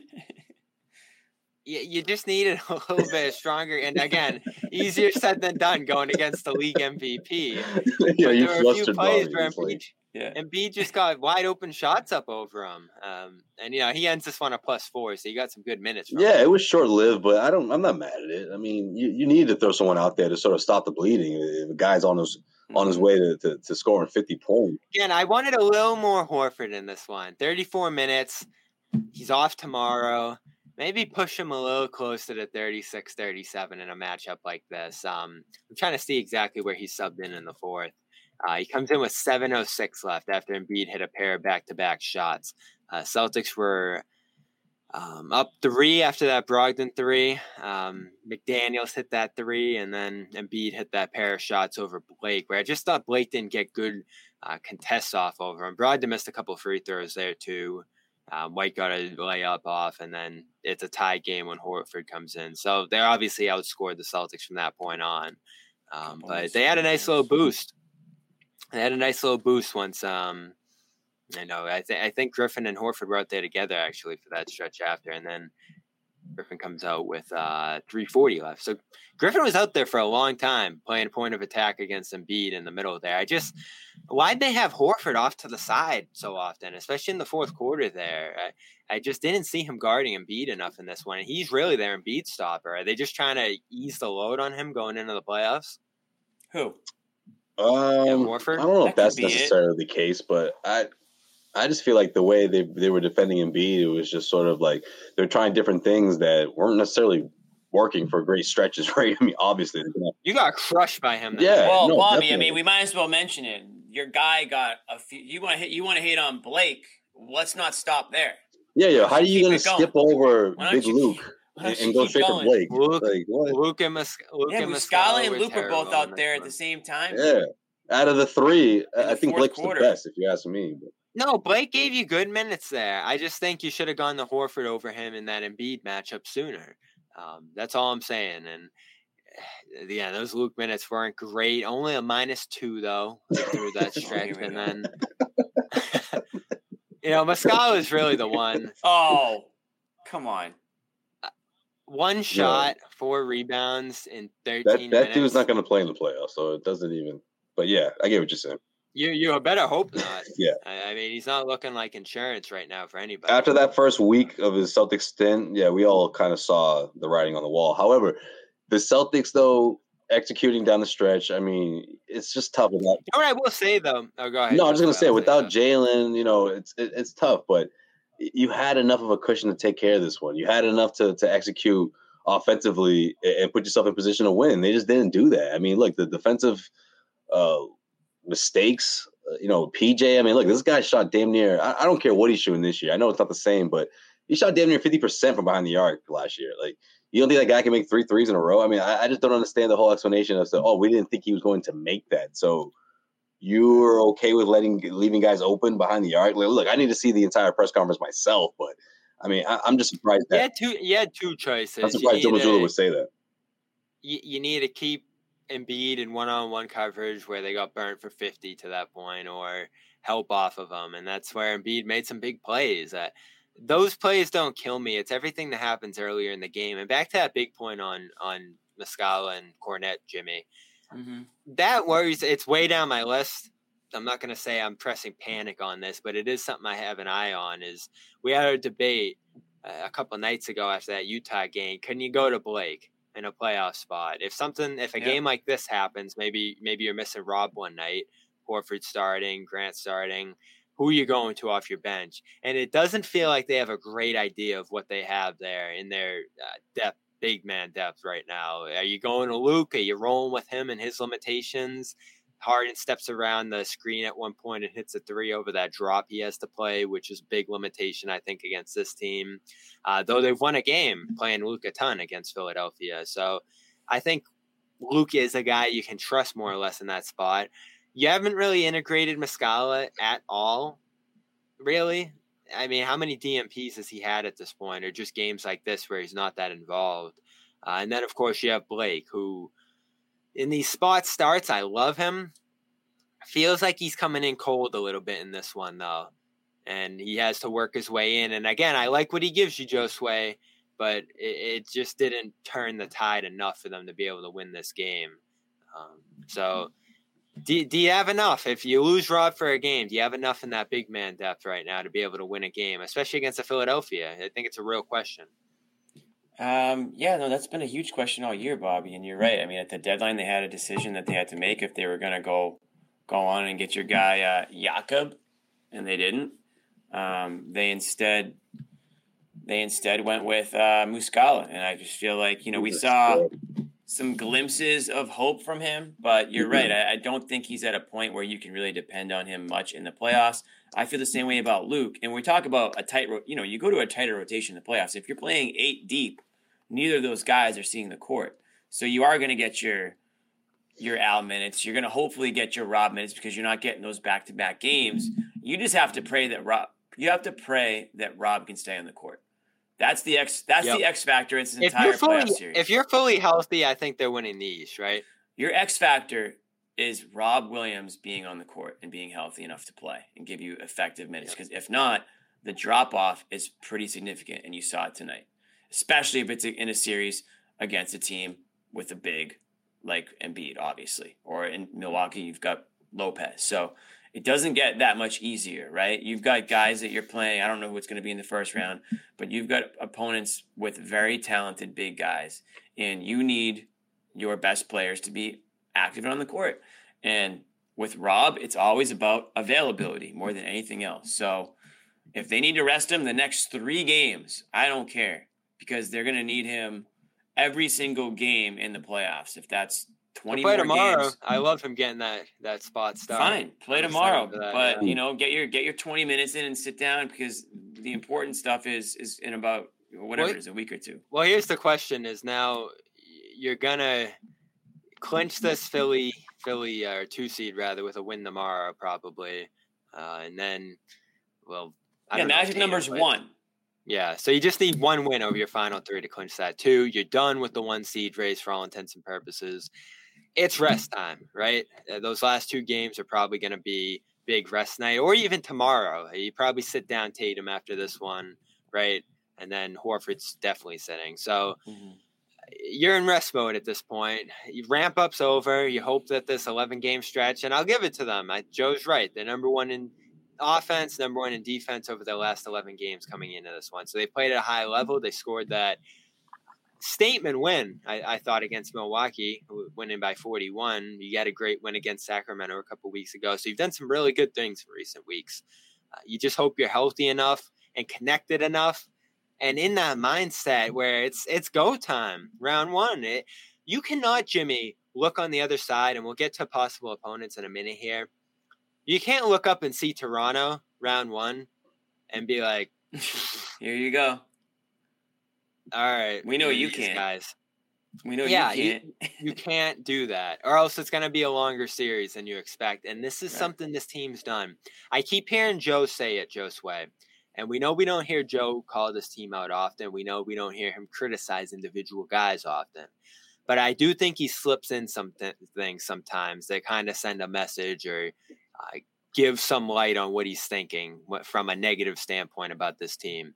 [SPEAKER 6] You just needed a little bit stronger, and again, easier said than done going against the league MVP.
[SPEAKER 5] You flustered Bobby.
[SPEAKER 4] Yeah.
[SPEAKER 6] Embiid just got wide open shots up over him. And he ends this one a +4, so you got some good minutes from him.
[SPEAKER 5] It was short lived, but I'm not mad at it. I mean, you need to throw someone out there to sort of stop the bleeding. If a guy's on his way to scoring 50 points.
[SPEAKER 6] Again, I wanted a little more Horford in this one. 34 minutes. He's off tomorrow. Maybe push him a little closer to 36, 37 in a matchup like this. I'm trying to see exactly where he subbed in the fourth. He comes in with 7:06 left after Embiid hit a pair of back-to-back shots. Celtics were up 3 after that Brogdon 3. McDaniels hit that 3, and then Embiid hit that pair of shots over Blake, where I just thought Blake didn't get good contests off over him. Brogdon missed a couple free throws there too. White got a layup off, and then it's a tie game when Horford comes in. So they obviously outscored the Celtics from that point on. But they had a nice little boost. Once, I think Griffin and Horford were out there together actually for that stretch after, and then Griffin comes out with 3:40 left. So Griffin was out there for a long time playing point of attack against Embiid in the middle there. Why'd they have Horford off to the side so often, especially in the fourth quarter there? I just didn't see him guarding Embiid enough in this one. And he's really their Embiid stopper. Are they just trying to ease the load on him going into the playoffs?
[SPEAKER 4] Who?
[SPEAKER 6] Horford?
[SPEAKER 5] I don't know if that's necessarily the case, but I just feel like the way they were defending Embiid, it was just sort of like they're trying different things that weren't necessarily working for great stretches, right? I mean, obviously.
[SPEAKER 6] You got crushed by him.
[SPEAKER 5] Yeah.
[SPEAKER 4] Well,
[SPEAKER 5] no,
[SPEAKER 4] Bobby,
[SPEAKER 5] definitely.
[SPEAKER 4] I mean, we might as well mention it. Your guy got a few. You want to hate on Blake? Let's not stop there.
[SPEAKER 5] Yeah. How are you going to skip over Big Luke and go straight to Blake?
[SPEAKER 6] Luke and
[SPEAKER 4] Muscala and Luke were both out there at the same time.
[SPEAKER 5] Yeah. Out of the three, I think Blake's the best, if you ask me. But.
[SPEAKER 6] No, Blake gave you good minutes there. I just think you should have gone to Horford over him in that Embiid matchup sooner. That's all I'm saying. And yeah, those Luke minutes weren't great. Only a -2 though through that stretch, and then Muscala is really the one.
[SPEAKER 4] Oh, come on!
[SPEAKER 6] 1 shot, 4 rebounds in 13 minutes.
[SPEAKER 5] That dude's not going to play in the playoffs, so it doesn't even. But yeah, I get what you're saying.
[SPEAKER 6] You better hope not.
[SPEAKER 5] Yeah.
[SPEAKER 6] I mean, he's not looking like insurance right now for anybody.
[SPEAKER 5] After that first week of his Celtics stint, yeah, we all kind of saw the writing on the wall. However, the Celtics, though, executing down the stretch, I mean, it's just tough.
[SPEAKER 6] You know what I will say, though? Oh, go ahead.
[SPEAKER 5] No, I'm just going to say, without Jalen, it's tough, but you had enough of a cushion to take care of this one. You had enough to execute offensively and put yourself in position to win. They just didn't do that. I mean, look, the defensive mistakes, PJ, I mean, look, this guy shot damn near, I don't care what he's shooting this year. I know it's not the same, but he shot damn near 50% from behind the arc last year. Like, you don't think that guy can make 3 threes in a row? I mean, I just don't understand the whole explanation of, we didn't think he was going to make that. So you were okay with leaving guys open behind the arc? Like, look, I need to see the entire press conference myself, but I mean, I'm just surprised that.
[SPEAKER 6] You had two choices.
[SPEAKER 5] I'm surprised Joe Mazzulla would say that.
[SPEAKER 6] You need to keep Embiid in one-on-one coverage where they got burnt for 50 to that point, or help off of them, and that's where Embiid made some big plays. Those plays don't kill me. It's everything that happens earlier in the game. And back to that big point on Muscala and Cornette, Jimmy. Mm-hmm. That worries. It's way down my list. I'm not going to say I'm pressing panic on this, but it is something I have an eye on. Is we had a debate a couple of nights ago after that Utah game. Can you go to Blake in a playoff spot? If a game like this happens, maybe you're missing Rob one night, Horford starting, Grant starting, who are you going to off your bench? And it doesn't feel like they have a great idea of what they have there in their depth, big man depth right now. Are you going to Luke? Are you rolling with him and his limitations? Harden steps around the screen at one point and hits a 3 over that drop he has to play, which is a big limitation, I think, against this team. Though they've won a game playing Luke a ton against Philadelphia. So I think Luke is a guy you can trust more or less in that spot. You haven't really integrated Muscala at all, really. I mean, how many DMPs has he had at this point, or just games like this where he's not that involved? And then, of course, you have Blake, who in these spot starts, I love him. Feels like he's coming in cold a little bit in this one, though. And he has to work his way in. And again, I like what he gives you, Josue, but it just didn't turn the tide enough for them to be able to win this game. So Do you have enough? If you lose Rob for a game, do you have enough in that big man depth right now to be able to win a game, especially against a Philadelphia? I think it's a real question.
[SPEAKER 4] That's been a huge question all year, Bobby, and you're right. I mean, at the deadline, they had a decision that they had to make if they were going to go on and get your guy Jakob, and they didn't. They instead went with Muscala, and I just feel like we saw some glimpses of hope from him, but you're right. I don't think he's at a point where you can really depend on him much in the playoffs. I feel the same way about Luke. And we talk about a tight, you go to a tighter rotation in the playoffs. If you're playing 8 deep, neither of those guys are seeing the court. So you are going to get your Al minutes. You're going to hopefully get your Rob minutes because you're not getting those back-to-back games. You just have to pray that Rob can stay on the court. That's the X factor in this entire playoff series.
[SPEAKER 6] If you're fully healthy, I think they're winning the East, right?
[SPEAKER 4] Your X factor is Rob Williams being on the court and being healthy enough to play and give you effective minutes. Because if not, the drop-off is pretty significant, and you saw it tonight, especially if it's in a series against a team with a big like Embiid, obviously. Or in Milwaukee, you've got Lopez. So it doesn't get that much easier, right? You've got guys that you're playing. I don't know who it's going to be in the first round, but you've got opponents with very talented big guys, and you need your best players to be active on the court. And with Rob, it's always about availability more than anything else. So if they need to rest him the next 3 games, I don't care, because they're going to need him every single game in the playoffs. If that's 20 more
[SPEAKER 6] tomorrow,
[SPEAKER 4] games,
[SPEAKER 6] I love him getting that spot started.
[SPEAKER 4] Fine, play tomorrow, but get your 20 minutes in and sit down, because the important stuff is in about whatever it is, a week or 2.
[SPEAKER 6] Well, here's the question: is now you're gonna clinch this Philly or 2 seed rather with a win tomorrow probably, and then
[SPEAKER 4] Magic number's 1.
[SPEAKER 6] Yeah, so you just need 1 win over your final 3 to clinch that 2. You're done with the 1 seed race for all intents and purposes. It's rest time, right? Those last 2 games are probably going to be big rest night, or even tomorrow. You probably sit down Tatum after this one, right? And then Horford's definitely sitting. So you're in rest mode at this point. You ramp up's over. You hope that this 11-game stretch, and I'll give it to them. Joe's right. They're number 1 in offense, number 1 in defense over their last 11 games coming into this one. So they played at a high level. They scored that statement win, I thought, against Milwaukee, winning by 41. You got a great win against Sacramento a couple weeks ago. So you've done some really good things in recent weeks. You just hope you're healthy enough and connected enough and in that mindset where it's go time, round 1. You cannot, Jimmy, look on the other side, and we'll get to possible opponents in a minute here. You can't look up and see Toronto round 1 and be like,
[SPEAKER 4] here you go.
[SPEAKER 6] All right.
[SPEAKER 4] We know you can't.
[SPEAKER 6] Guys.
[SPEAKER 4] We know you can't.
[SPEAKER 6] You can't do that, or else it's going to be a longer series than you expect. And this is something this team's done. I keep hearing Joe say it, Joe Sway. And we know we don't hear Joe call this team out often. We know we don't hear him criticize individual guys often. But I do think he slips in some things sometimes that kind of send a message or give some light on what he's thinking from a negative standpoint about this team.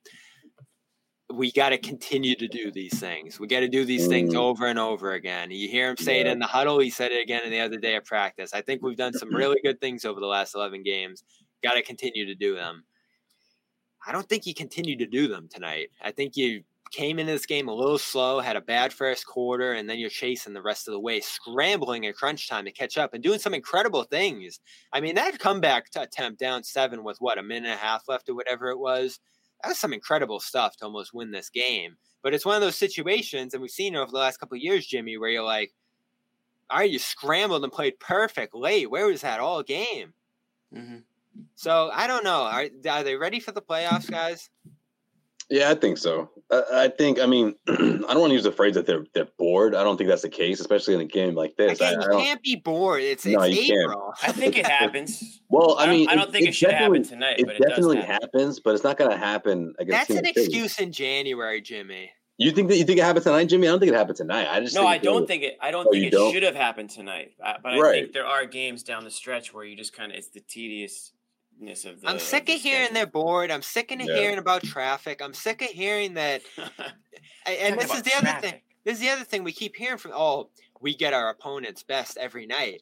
[SPEAKER 6] We got to continue to do these things. We got to do these things over and over again. You hear him say it in the huddle. He said it again the other day at practice. I think we've done some really good things over the last 11 games. Got to continue to do them. I don't think you continued to do them tonight. I think you came into this game a little slow, had a bad first quarter, and then you're chasing the rest of the way, scrambling at crunch time to catch up and doing some incredible things. I mean, that comeback attempt down 7 with a minute and a half left or whatever it was, that was some incredible stuff to almost win this game. But it's one of those situations, and we've seen it over the last couple of years, Jimmy, where you're like, all right, you scrambled and played perfect late. Where was that all game? Mm-hmm. So I don't know. Are they ready for the playoffs, guys?
[SPEAKER 5] Yeah, I think so. I mean, I don't want to use the phrase that they're bored. I don't think that's the case, especially in a game like this.
[SPEAKER 6] Again, you can't be bored. It's April.
[SPEAKER 4] I think it happens.
[SPEAKER 5] Well, I mean,
[SPEAKER 4] I don't think it should happen tonight.
[SPEAKER 5] It definitely happens, but it's not going to happen against.
[SPEAKER 6] That's an excuse in January, Jimmy.
[SPEAKER 5] You think it happened tonight, Jimmy? I don't think it happened tonight. I don't think
[SPEAKER 4] it should have happened tonight. But I think there are games down the stretch where you just kind of, it's the tedious.
[SPEAKER 6] I'm sick of hearing they're bored. I'm sick of hearing about traffic. I'm sick of hearing that. And this is the other thing. This is the other thing we keep hearing from. Oh, we get our opponent's best every night.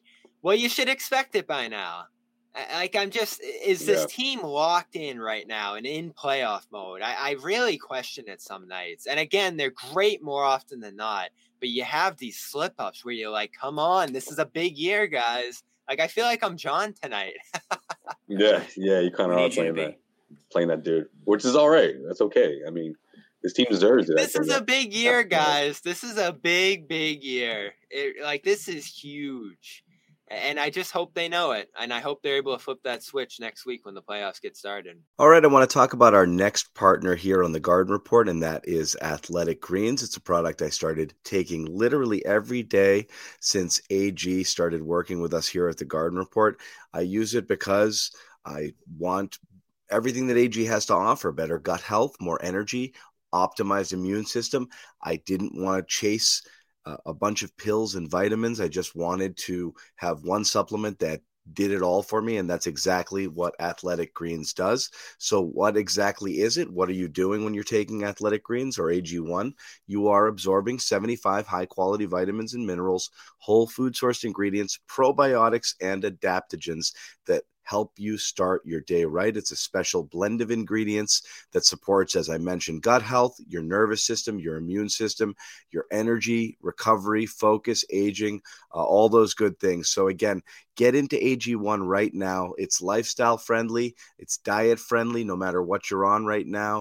[SPEAKER 6] Well, you should expect it by now. Like, is this team locked in right now and in playoff mode? I really question it some nights. And again, they're great more often than not, but you have these slip ups where you're like, come on, this is a big year, guys. Like, I feel like I'm John tonight.
[SPEAKER 5] Yeah, you kind of are playing that dude, which is all right. That's okay. I mean, this team deserves it.
[SPEAKER 6] This is a big year, guys. This is a big year. This is huge. And I just hope they know it. And I hope they're able to flip that switch next week when the playoffs get started.
[SPEAKER 7] All right, I want to talk about our next partner here on the Garden Report, and that is Athletic Greens. It's a product I started taking literally every day since AG started working with us here at the Garden Report. I use it because I want everything that AG has to offer: better gut health, more energy, optimized immune system. I didn't want to chase a bunch of pills and vitamins. I just wanted to have one supplement that did it all for me, and that's exactly what Athletic Greens does. So what exactly is it? What are you doing when you're taking Athletic Greens or AG1? You are absorbing 75 high-quality vitamins and minerals, whole food-sourced ingredients, probiotics, and adaptogens that help you start your day right. It's a special blend of ingredients that supports, as I mentioned, gut health, your nervous system, your immune system, your energy, recovery, focus, aging, all those good things. So again, get into AG1 right now. It's lifestyle friendly. It's diet friendly, no matter what you're on right now.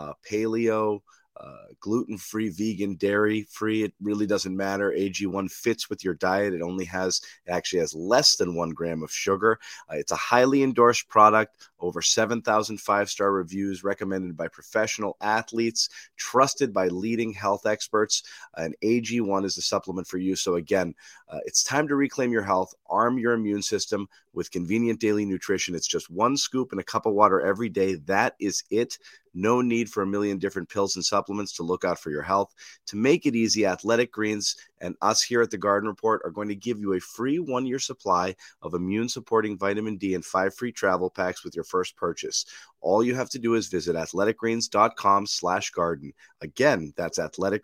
[SPEAKER 7] Paleo, gluten-free, vegan, dairy-free, it really doesn't matter. AG1 fits with your diet. It actually has less than 1 gram of sugar. It's a highly endorsed product, over 7,000 5-star reviews, recommended by professional athletes, trusted by leading health experts, and AG1 is the supplement for you. So again, it's time to reclaim your health, arm your immune system with convenient daily nutrition. It's just 1 scoop in a cup of water every day. That is it. No need for a million different pills and supplements to look out for your health. To make it easy, Athletic Greens and us here at the Garden Report are going to give you a free 1-year supply of immune-supporting vitamin D and 5 free travel packs with your first purchase. All you have to do is visit athleticgreens.com/garden. Again, that's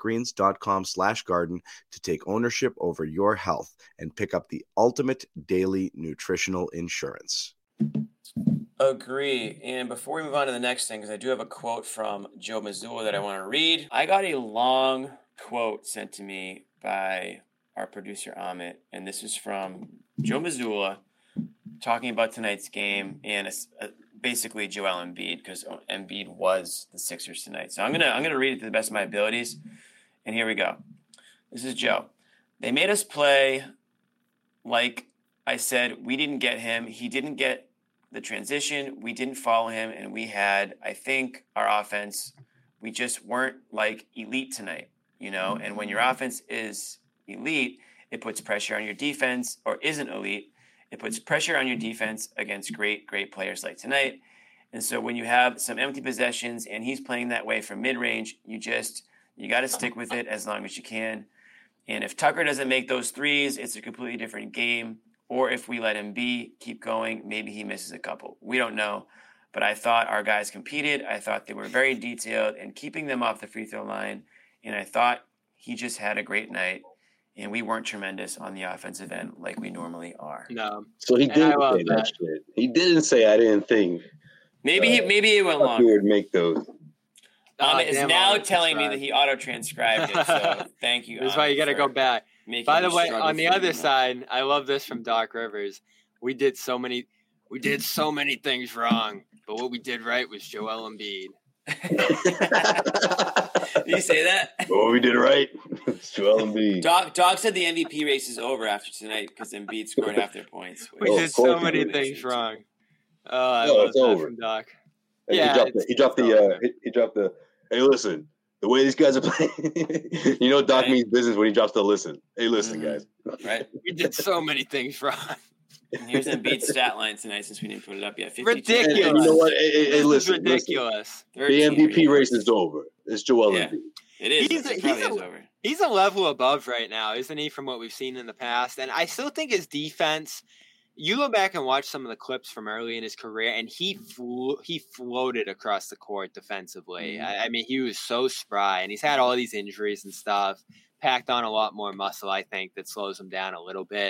[SPEAKER 7] athleticgreens.com/garden to take ownership over your health and pick up the ultimate daily nutritional insurance.
[SPEAKER 4] Agree. And before we move on to the next thing, because I do have a quote from Joe Mazzulla that I want to read. I got a long quote sent to me by our producer Amit, and this is from Joe Mazzulla talking about tonight's game and basically Joel Embiid, because Embiid was the Sixers tonight. So I'm gonna read it to the best of my abilities, and here we go. This is Joe. They made us play like I said. We didn't get him. He didn't get the transition. We didn't follow him, and we had, I think, our offense. We just weren't like elite tonight, And when your offense is elite, it puts pressure on your defense, or isn't elite, it puts pressure on your defense against great players like tonight. And so when you have some empty possessions and he's playing that way from mid-range, you got to stick with it as long as you can. And if Tucker doesn't make those threes, it's a completely different game. Or if we let him keep going, maybe he misses a couple. We don't know. But I thought our guys competed. I thought they were very detailed in keeping them off the free throw line. And I thought he just had a great night. And we weren't tremendous on the offensive end like we normally are.
[SPEAKER 6] No.
[SPEAKER 5] So he didn't say that shit. He didn't say I didn't think.
[SPEAKER 4] Maybe he went long.
[SPEAKER 5] He would make those.
[SPEAKER 4] Amit is now telling me that he auto-transcribed it, so thank you.
[SPEAKER 6] That's why you got to go back. By the way, on the other side, I love this from Doc Rivers. We did so many things wrong, but what we did right was Joel Embiid.
[SPEAKER 4] Did you say that?
[SPEAKER 5] What we did right was Joel Embiid.
[SPEAKER 4] Doc said the MVP race is over after tonight because Embiid scored half their points.
[SPEAKER 6] We did so many things wrong. Oh, I love that from Doc.
[SPEAKER 5] Yeah, he dropped the. Hey, listen. The way these guys are playing, Doc means business when he drops the listen. Hey, listen, guys.
[SPEAKER 4] Right.
[SPEAKER 6] We did so many things wrong.
[SPEAKER 4] And here's Embiid's stat line tonight since we didn't put it up yet. 52.
[SPEAKER 6] Ridiculous.
[SPEAKER 5] And you know what? Hey, listen.
[SPEAKER 6] Ridiculous.
[SPEAKER 5] Listen. The MVP race is over. It's Joel Embiid.
[SPEAKER 4] It is. Over.
[SPEAKER 6] He's a level above right now, isn't he, from what we've seen in the past? And I still think his defense – you go back and watch some of the clips from early in his career, and he floated across the court defensively. I mean, he was so spry, and he's had all these injuries and stuff, packed on a lot more muscle, I think, that slows him down a little bit.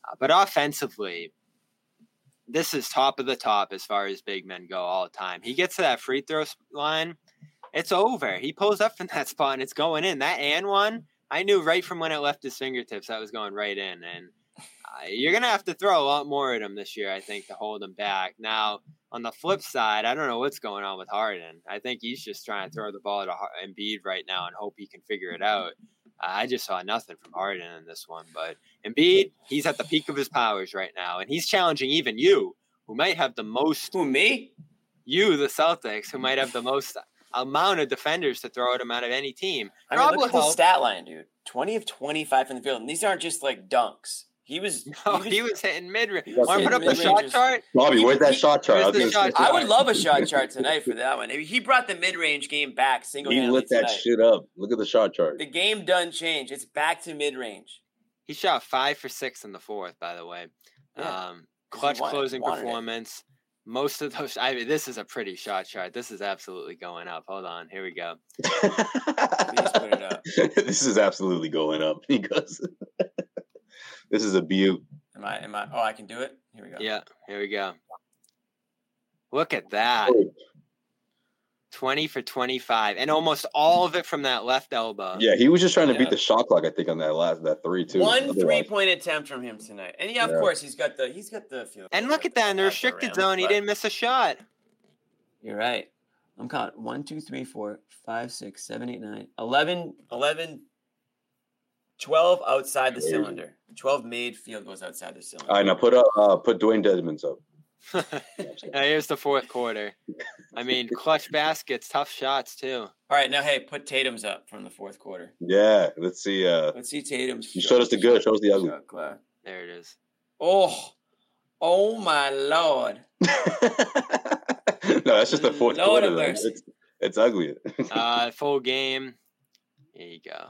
[SPEAKER 6] But offensively, this is top of the top as far as big men go all the time. He gets to that free throw line, it's over. He pulls up from that spot and it's going in. That and one, I knew right from when it left his fingertips that was going right in. And you're going to have to throw a lot more at him this year, I think, to hold him back. Now, on the flip side, I don't know what's going on with Harden. I think he's just trying to throw the ball to Embiid right now and hope he can figure it out. I just saw nothing from Harden in this one. But Embiid, he's at the peak of his powers right now. And he's challenging even you, who might have the most.
[SPEAKER 4] Who, me?
[SPEAKER 6] You, the Celtics, who might have the most amount of defenders to throw at him out of any team.
[SPEAKER 4] I mean, look at the stat line, dude. 20 of 25 from the field. And these aren't just like dunks. He was
[SPEAKER 6] hitting mid-range. Want to put up the shot chart?
[SPEAKER 5] Bobby, where's that shot chart?
[SPEAKER 4] I would love a shot chart tonight for that one. He brought the mid-range game back single-handedly.
[SPEAKER 5] He lit that shit up. Look at the shot chart.
[SPEAKER 4] The game done change. It's back to mid-range.
[SPEAKER 6] He shot 5 for 6 in the fourth, by the way. Yeah. Clutch closing performance. Most of those. This is a pretty shot chart. This is absolutely going up. Hold on. Here we go.
[SPEAKER 4] Please put it up.
[SPEAKER 5] This is absolutely going up. He goes. This is a beaut.
[SPEAKER 4] Am I? Oh, I can do it. Here we go.
[SPEAKER 6] Yeah, here we go. Look at that. 20 for 25, and almost all of it from that left elbow.
[SPEAKER 5] Yeah, he was just trying to beat the shot clock, I think, on that 3 too.
[SPEAKER 4] One 3-point attempt from him tonight, and of course he's got the field.
[SPEAKER 6] And look at that in the restricted zone, he didn't miss a shot.
[SPEAKER 4] You're right. I'm counting 1, 2, 3, 4, 5, 6, 7, 8, 9, 11, 12 outside the cylinder. 12 made field goals outside the cylinder.
[SPEAKER 5] All right, now put Dwayne Dedmon's up.
[SPEAKER 6] Now here's the fourth quarter. I mean, clutch baskets, tough shots too.
[SPEAKER 4] All right, now hey, put Tatum's up from the fourth quarter.
[SPEAKER 5] Yeah, let's see.
[SPEAKER 4] Let's see Tatum's.
[SPEAKER 5] You showed us the good, show us the ugly.
[SPEAKER 6] There it is.
[SPEAKER 4] Oh my Lord.
[SPEAKER 5] No, that's just the fourth
[SPEAKER 4] Lord
[SPEAKER 5] quarter. It's ugly.
[SPEAKER 6] Full game. There you go.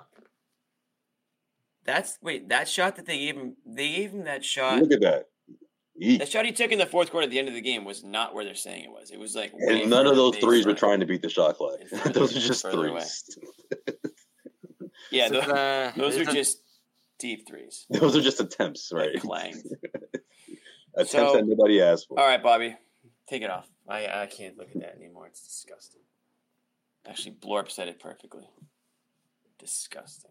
[SPEAKER 4] That shot that they gave him that shot.
[SPEAKER 5] Look at that.
[SPEAKER 4] The shot he took in the fourth quarter at the end of the game was not where they're saying it was. It was like
[SPEAKER 5] and none of those threes were trying to beat the shot clock. Those are just threes.
[SPEAKER 4] Yeah, those are just deep threes.
[SPEAKER 5] Those are just attempts, right?
[SPEAKER 4] Clanged.
[SPEAKER 5] Attempts that nobody asked for.
[SPEAKER 4] All right, Bobby, take it off. I can't look at that anymore. It's disgusting. Actually, Blorp said it perfectly. Disgusting.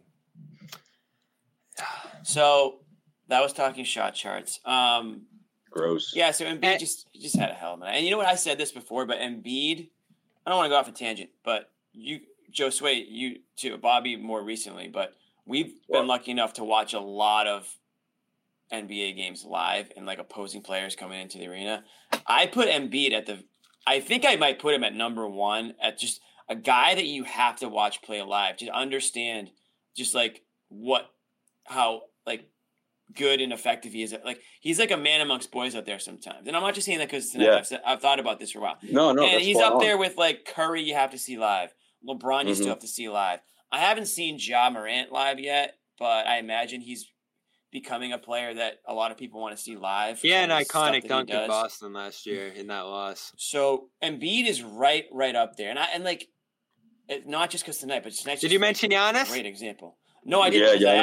[SPEAKER 4] So that was talking shot charts.
[SPEAKER 5] Gross.
[SPEAKER 4] Yeah, so Embiid just had a hell of a night. And you know what? I said this before, but Embiid, I don't want to go off a tangent, but you, Josue, you too, Bobby more recently, but we've been lucky enough to watch a lot of NBA games live and like opposing players coming into the arena. I put Embiid I think I might put him at number one, at just a guy that you have to watch play live to understand just like how like good and effective he is. Like he's like a man amongst boys out there sometimes. And I'm not just saying that because tonight I've thought about this for a while.
[SPEAKER 5] No,
[SPEAKER 4] and he's up there with like Curry. You have to see live. LeBron you still have to see live. I haven't seen Ja Morant live yet, but I imagine he's becoming a player that a lot of people want to see live.
[SPEAKER 6] Yeah, an iconic dunk in Boston last year in that loss.
[SPEAKER 4] So Embiid is right up there, and like not just because tonight, but tonight.
[SPEAKER 6] Did you mention Giannis?
[SPEAKER 4] Great example. No, I didn't.
[SPEAKER 5] Yeah,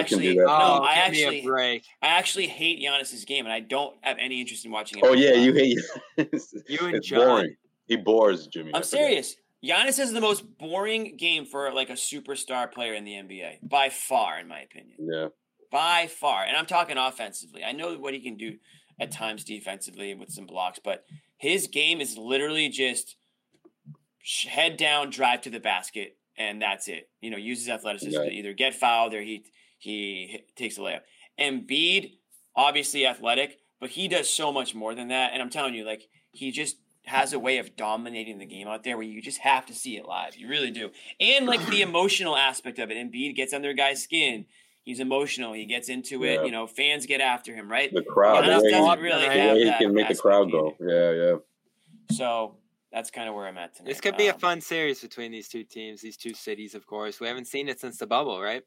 [SPEAKER 4] I actually hate Giannis's game, and I don't have any interest in watching it.
[SPEAKER 5] Oh yeah, you hate
[SPEAKER 6] you and
[SPEAKER 5] it's
[SPEAKER 6] John.
[SPEAKER 5] Boring. He bores Jimmy.
[SPEAKER 4] I'm serious. Giannis is the most boring game for like a superstar player in the NBA by far, in my opinion.
[SPEAKER 5] Yeah,
[SPEAKER 4] by far. And I'm talking offensively. I know what he can do at times defensively with some blocks, but his game is literally just head down, drive to the basket. And that's it. You know, uses athleticism to either get fouled or he takes a layup. Embiid, obviously athletic, but he does so much more than that. And I'm telling you, like, he just has a way of dominating the game out there where you just have to see it live. You really do. And, like, the emotional aspect of it. Embiid gets under a guy's skin. He's emotional. He gets into it. You know, fans get after him, right?
[SPEAKER 5] The crowd.
[SPEAKER 4] Doesn't really have
[SPEAKER 5] he
[SPEAKER 4] that
[SPEAKER 5] can make the crowd go. Yeah.
[SPEAKER 4] So that's kind of where I'm at tonight.
[SPEAKER 6] This could be a fun series between these two teams, these two cities, of course. We haven't seen it since the bubble, right?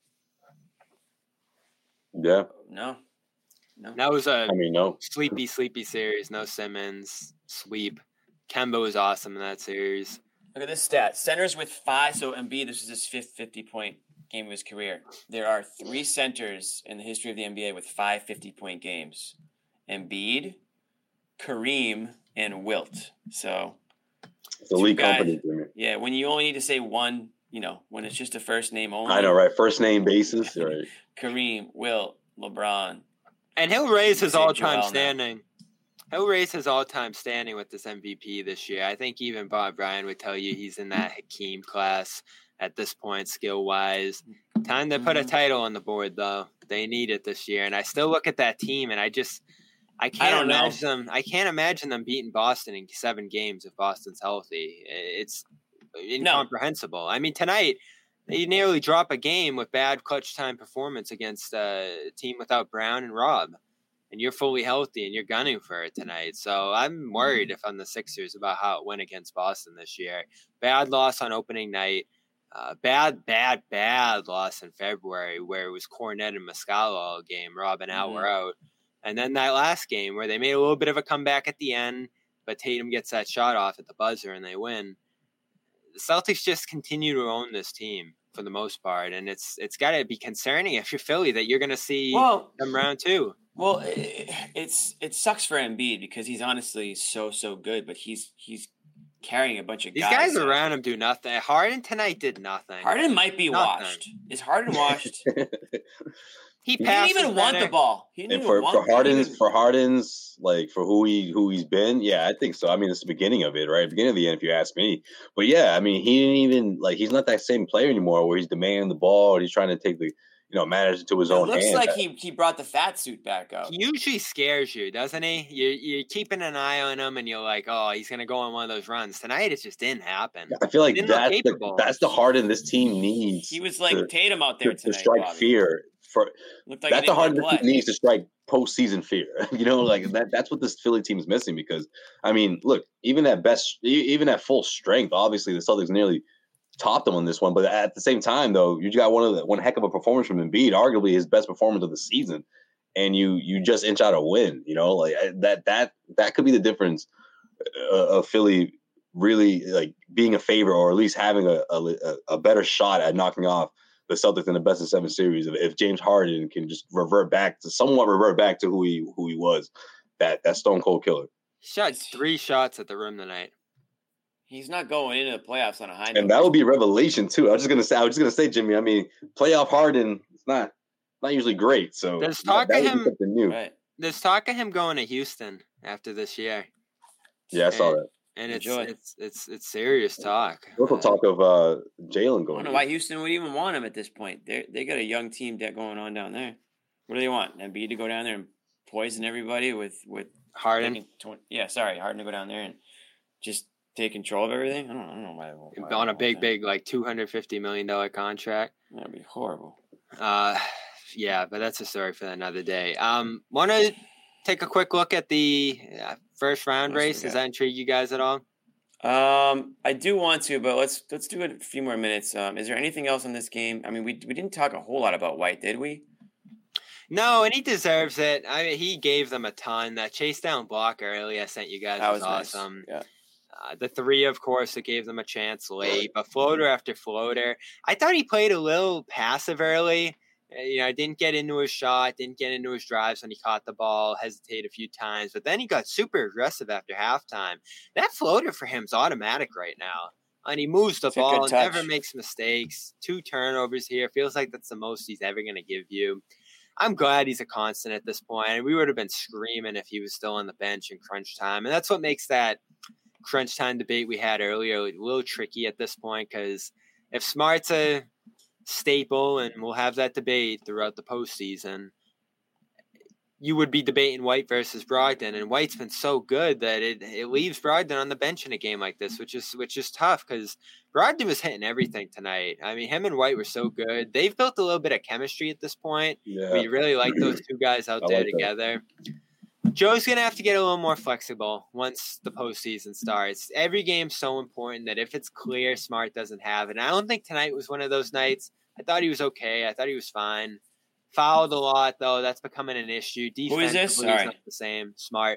[SPEAKER 5] Yeah.
[SPEAKER 4] No.
[SPEAKER 6] That was
[SPEAKER 5] no.
[SPEAKER 6] sleepy series. No Simmons, sweep. Kemba was awesome in that series.
[SPEAKER 4] Look at this stat. Centers with 5. So Embiid, this is his fifth 50-point game of his career. There are 3 centers in the history of the NBA with 5 50-point games. Embiid, Kareem, and Wilt. So
[SPEAKER 5] it's elite company, Jimmy.
[SPEAKER 4] Yeah, when you only need to say one, when it's just a first name only.
[SPEAKER 5] I know, right? First name basis, right?
[SPEAKER 4] Kareem, Wilt, LeBron.
[SPEAKER 6] And he'll raise his all-time standing. He'll raise his all-time standing with this MVP this year. I think even Bob Bryan would tell you he's in that Hakeem class at this point, skill-wise. Time to put a title on the board, though. They need it this year. And I still look at that team, and I can't imagine them beating Boston in 7 games if Boston's healthy. It's incomprehensible. I mean, tonight, they nearly drop a game with bad clutch time performance against a team without Brown and Rob. And you're fully healthy and you're gunning for it tonight. So I'm worried if I'm the Sixers about how it went against Boston this year. Bad loss on opening night. Bad loss in February where it was Cornet and Muscala all game. Rob and Al were out. And then that last game where they made a little bit of a comeback at the end, but Tatum gets that shot off at the buzzer and they win. The Celtics just continue to own this team for the most part. And it's got to be concerning if you're Philly that you're going to see them round 2.
[SPEAKER 4] Well, it sucks for Embiid because he's honestly so good, but he's carrying a bunch of guys.
[SPEAKER 6] These guys around him do nothing. Harden tonight did nothing.
[SPEAKER 4] Harden might be washed. Is Harden washed?
[SPEAKER 6] He
[SPEAKER 4] didn't even want the ball.
[SPEAKER 5] For Harden's like for who he's been, yeah, I think so. I mean, it's the beginning of it, right? Beginning of the end, if you ask me. But yeah, I mean, he didn't even he's not that same player anymore where he's demanding the ball or he's trying to take the manage into his own hands.
[SPEAKER 4] It looks like he brought the fat suit back up.
[SPEAKER 6] He usually scares you, doesn't he? You're keeping an eye on him, and you're like, oh, he's going to go on one of those runs. Tonight, it just didn't happen.
[SPEAKER 5] I feel like that's the Harden this team needs.
[SPEAKER 4] He was like Tatum out there tonight.
[SPEAKER 5] To strike fear. That's the Harden this team needs to strike postseason fear. That's what this Philly team is missing because, I mean, look, even at full strength, obviously the Celtics nearly topped them on this one, but at the same time, though, you got one heck of a performance from Embiid, arguably his best performance of the season, and you just inch out a win. That could be the difference of Philly really being a favorite or at least having a better shot at knocking off the Celtics in the best of 7 series. If James Harden can just revert back to who he was, that stone cold killer.
[SPEAKER 6] Shot 3 shots at the rim tonight.
[SPEAKER 4] He's not going into the playoffs on a high note.
[SPEAKER 5] And that would be a revelation too. I was just gonna say, Jimmy. I mean, playoff Harden, it's not usually great. So
[SPEAKER 6] there's talk of him. Right. There's talk of him going to Houston after this year.
[SPEAKER 5] Yeah, I saw that.
[SPEAKER 6] And it's serious talk.
[SPEAKER 5] Also talk of Jalen going.
[SPEAKER 4] I don't know why Houston would even want him at this point. They got a young team going on down there. What do they want? Embiid to go down there and poison everybody with
[SPEAKER 6] Harden?
[SPEAKER 4] Harden to go down there and just take control of everything? I don't know why
[SPEAKER 6] on a big $250 million contract.
[SPEAKER 4] That'd be horrible.
[SPEAKER 6] Yeah, but that's a story for another day. Want to take a quick look at the first round race? Does that intrigue you guys at all?
[SPEAKER 4] I do want to, but let's do it a few more minutes. Is there anything else in this game? I mean, we didn't talk a whole lot about White, did we?
[SPEAKER 6] No, and he deserves it. I mean, he gave them a ton. That chase down block early I sent you guys was awesome. Nice. Yeah. The 3, of course, that gave them a chance late, but floater after floater. I thought he played a little passive early. Didn't get into his shot, didn't get into his drives when he caught the ball, hesitated a few times, but then he got super aggressive after halftime. That floater for him is automatic right now. And he moves the ball, never makes mistakes. 2 turnovers here. Feels like that's the most he's ever going to give you. I'm glad he's a constant at this point. And we would have been screaming if he was still on the bench in crunch time. And that's what makes that crunch time debate we had earlier a little tricky at this point, because if Smart's a staple, and we'll have that debate throughout the postseason, you would be debating White versus Brogdon, and White's been so good that it leaves Brogdon on the bench in a game like this, which is tough because Brogdon was hitting everything tonight. I mean, him and White were so good. They've built a little bit of chemistry at this point. Yeah. We really like those 2 guys out there together. Joe's going to have to get a little more flexible once the postseason starts. Every game's so important that if it's clear Smart doesn't have it. I don't think tonight was one of those nights. I thought he was okay. I thought he was fine. Fouled a lot, though. That's becoming an issue.
[SPEAKER 4] Who is this?
[SPEAKER 6] Not the same. Smart.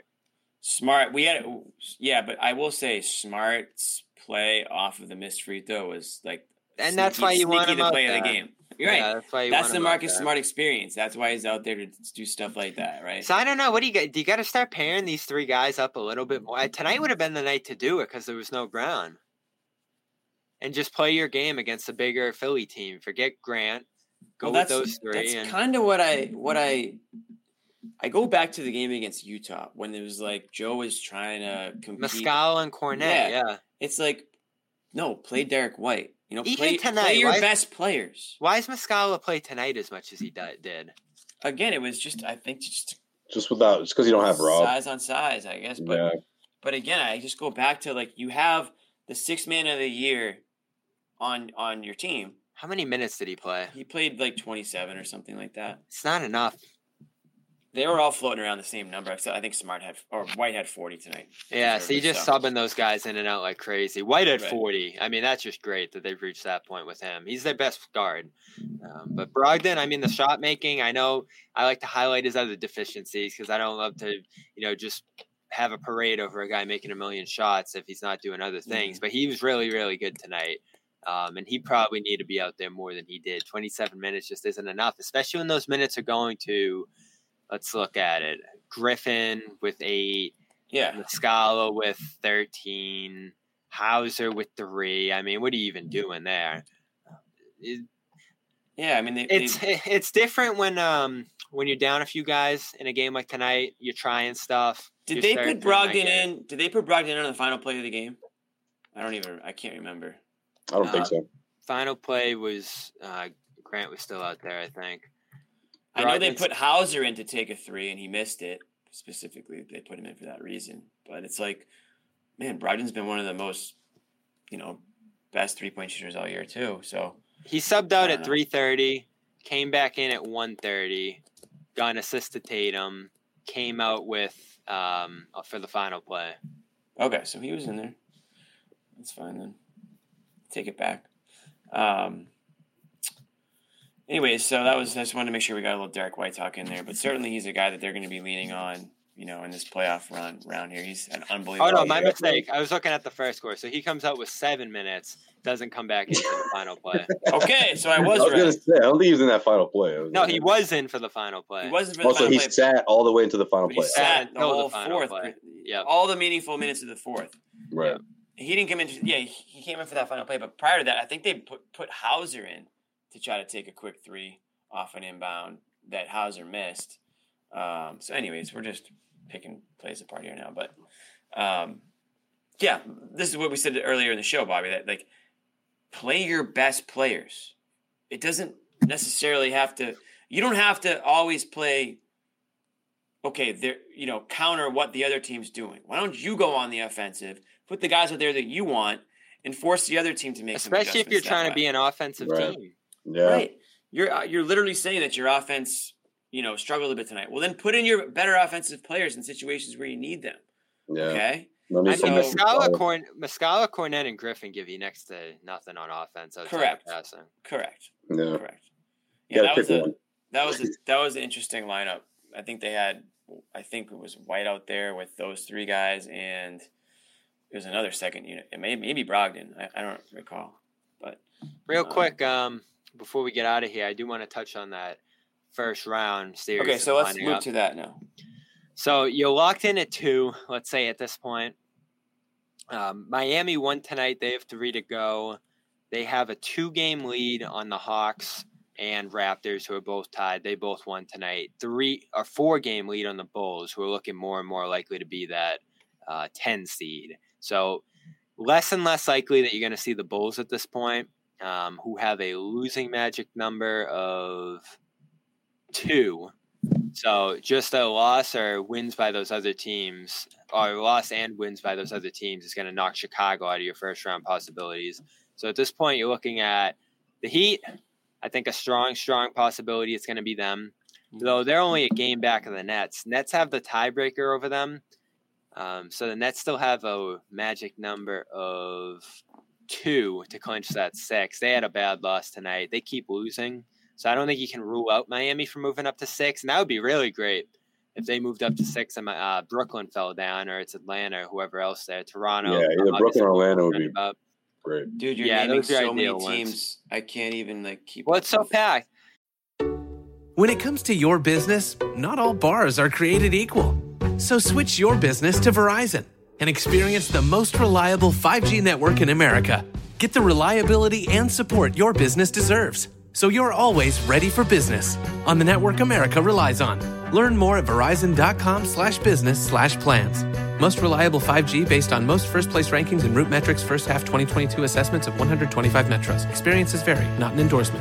[SPEAKER 4] But I will say Smart's play off of the missed free throw was like,
[SPEAKER 6] and that's why you want him
[SPEAKER 4] to
[SPEAKER 6] out
[SPEAKER 4] play
[SPEAKER 6] there.
[SPEAKER 4] The game. You're right.
[SPEAKER 6] Yeah, that's why
[SPEAKER 4] that's the Marcus Smart experience. That's why he's out there to do stuff like that, right?
[SPEAKER 6] So I don't know. What do you got? Do you got to start pairing these three guys up a little bit more? Tonight would have been the night to do it because there was no ground. And just play your game against a bigger Philly team. Forget Grant. Go with those three.
[SPEAKER 4] That's kind of what I go back to the game against Utah when it was like Joe was trying to compete.
[SPEAKER 6] Mescal and Cornet, yeah.
[SPEAKER 4] It's like, no, play Derek White.
[SPEAKER 6] Even tonight,
[SPEAKER 4] play your best players.
[SPEAKER 6] Why is Mescala play tonight as much as he did?
[SPEAKER 4] Again, it was just
[SPEAKER 5] without it's because you don't have Rob.
[SPEAKER 4] Size on size, I guess. But again, I just go back to like you have the 6th man of the year on your team.
[SPEAKER 6] How many minutes did he play?
[SPEAKER 4] He played like 27 or something like that.
[SPEAKER 6] It's not enough.
[SPEAKER 4] They were all floating around the same number, except I think White had 40 tonight.
[SPEAKER 6] Yeah, so you just subbing those guys in and out like crazy. White had 40. I mean, that's just great that they've reached that point with him. He's their best guard. But Brogdon, I mean, the shot making, I know I like to highlight his other deficiencies because I don't love to, just have a parade over a guy making 1 million shots if he's not doing other things. But he was really, really good tonight. And he probably needed to be out there more than he did. 27 minutes just isn't enough, especially when those minutes are going to – let's look at it. Griffin with 8.
[SPEAKER 4] Yeah.
[SPEAKER 6] Muscala with 13. Hauser with 3. I mean, what are you even doing there?
[SPEAKER 4] I mean,
[SPEAKER 6] it's different when you're down a few guys in a game like tonight. You're trying stuff.
[SPEAKER 4] Did they put Brogdon in? Did they put Brogdon in on the final play of the game? I can't remember.
[SPEAKER 5] I don't think so.
[SPEAKER 6] Final play was Grant was still out there, I think.
[SPEAKER 4] I know they put Hauser in to take a 3, and he missed it. Specifically, they put him in for that reason. But it's like, man, Brogdon's been one of the most, best 3-point shooters all year too. So
[SPEAKER 6] he subbed out at 3:30, came back in at 1:30, got an assist to Tatum, came out with for the final play.
[SPEAKER 4] Okay, so he was in there. That's fine then. Take it back. Anyways, so I just wanted to make sure we got a little Derek White talk in there, but certainly he's a guy that they're going to be leaning on, in this playoff round here. He's an unbelievable.
[SPEAKER 6] Oh no, my mistake. I was looking at the first score. So he comes out with 7 minutes, doesn't come back into the final play.
[SPEAKER 4] Okay, so I was right.
[SPEAKER 5] Gonna say, I don't think he was in that final play.
[SPEAKER 6] No, he was in for the final play.
[SPEAKER 4] He wasn't for the final
[SPEAKER 5] play.
[SPEAKER 4] So
[SPEAKER 5] he sat all the way into the final play.
[SPEAKER 4] He sat the whole fourth. Yeah, all the meaningful minutes of the fourth.
[SPEAKER 5] Right.
[SPEAKER 4] Yeah. He didn't come in. Yeah, he came in for that final play. But prior to that, I think they put Hauser in to try to take a quick 3 off an inbound that Hauser missed. So anyways, we're just picking plays apart here now. But this is what we said earlier in the show, Bobby, that like play your best players. It doesn't necessarily you don't have to always play, counter what the other team's doing. Why don't you go on the offensive, put the guys out there that you want, and force the other team to make some adjustments.
[SPEAKER 6] Especially if you're trying to be an offensive team.
[SPEAKER 5] Yeah.
[SPEAKER 4] Right. You're literally saying that your offense, struggled a bit tonight. Well, then put in your better offensive players in situations where you need them.
[SPEAKER 5] Yeah.
[SPEAKER 4] Okay.
[SPEAKER 6] Muscala, Cornet, and Griffin give you next to nothing on offense.
[SPEAKER 4] Correct.
[SPEAKER 6] Correct.
[SPEAKER 5] Yeah.
[SPEAKER 4] Correct. Yeah, that was an interesting lineup. I think it was White out there with those 3 guys, and there was another second unit. It maybe Brogdon. I don't recall. But
[SPEAKER 6] real quick, before we get out of here, I do want to touch on that first round series.
[SPEAKER 4] Okay, so let's move to that now.
[SPEAKER 6] So you're locked in at 2, let's say at this point. Miami won tonight. They have 3 to go. They have a 2-game lead on the Hawks and Raptors, who are both tied. They both won tonight. 4-game lead on the Bulls, who are looking more and more likely to be that 10 seed. So less and less likely that you're going to see the Bulls at this point. Who have a losing magic number of 2. So just a loss or wins by those other teams, or a loss and wins by those other teams is going to knock Chicago out of your first round possibilities. So at this point, you're looking at the Heat. I think a strong possibility it's going to be them, though they're only a game back of the Nets. Nets have the tiebreaker over them. So the Nets still have a magic number of 2 to clinch that 6. They had a bad loss tonight. They keep losing. So I don't think you can rule out Miami from moving up to 6. And that would be really great if they moved up to 6 and Brooklyn fell down, or it's Atlanta or whoever else there. Toronto.
[SPEAKER 5] Yeah, either Brooklyn or Orlando would be. great.
[SPEAKER 4] Dude, you're naming so many teams. I can't even keep.
[SPEAKER 6] Well, it's so packed.
[SPEAKER 1] When it comes to your business, not all bars are created equal. So switch your business to Verizon and experience the most reliable 5G network in America. Get the reliability and support your business deserves, so you're always ready for business on the network America relies on. Learn more at verizon.com/business/plans. Most reliable 5G based on most first-place rankings and Root Metrics first half 2022 assessments of 125 metros. Experiences vary, not an endorsement.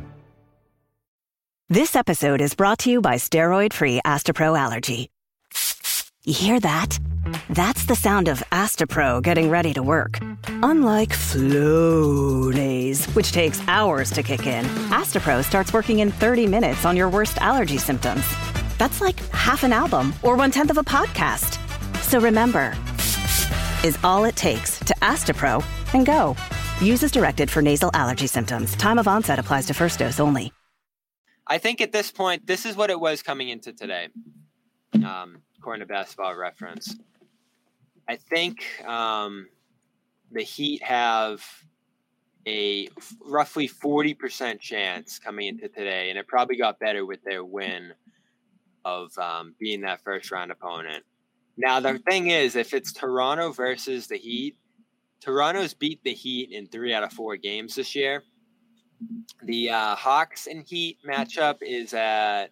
[SPEAKER 2] This episode is brought to you by steroid-free Astapro Allergy. You hear that? That's the sound of Astapro getting ready to work. Unlike Flonase, which takes hours to kick in, Astapro starts working in 30 minutes on your worst allergy symptoms. That's like half an album or 1/10 of a podcast. So remember, is all it takes to Astapro and go. Use as directed for nasal allergy symptoms. Time of onset applies to first dose only.
[SPEAKER 6] I think at this point, this is what it was coming into today, according to Basketball Reference. I think the Heat have a roughly 40% chance coming into today, and it probably got better with their win of being that first-round opponent. Now, the thing is, if it's Toronto versus the Heat, Toronto's beat the Heat in 3 out of 4 games this year. The Hawks and Heat matchup is at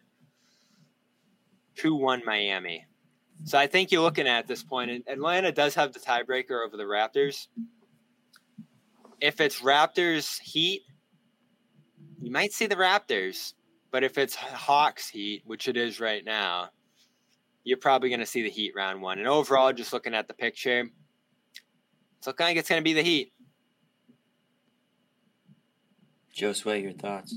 [SPEAKER 6] 2-1 Miami. So I think you're looking at this point, and Atlanta does have the tiebreaker over the Raptors. If it's Raptors Heat, you might see the Raptors. But if it's Hawks Heat, which it is right now, you're probably going to see the Heat round 1. And overall, just looking at the picture, it's looking like it's going to be the Heat.
[SPEAKER 4] Joe Sway, your thoughts?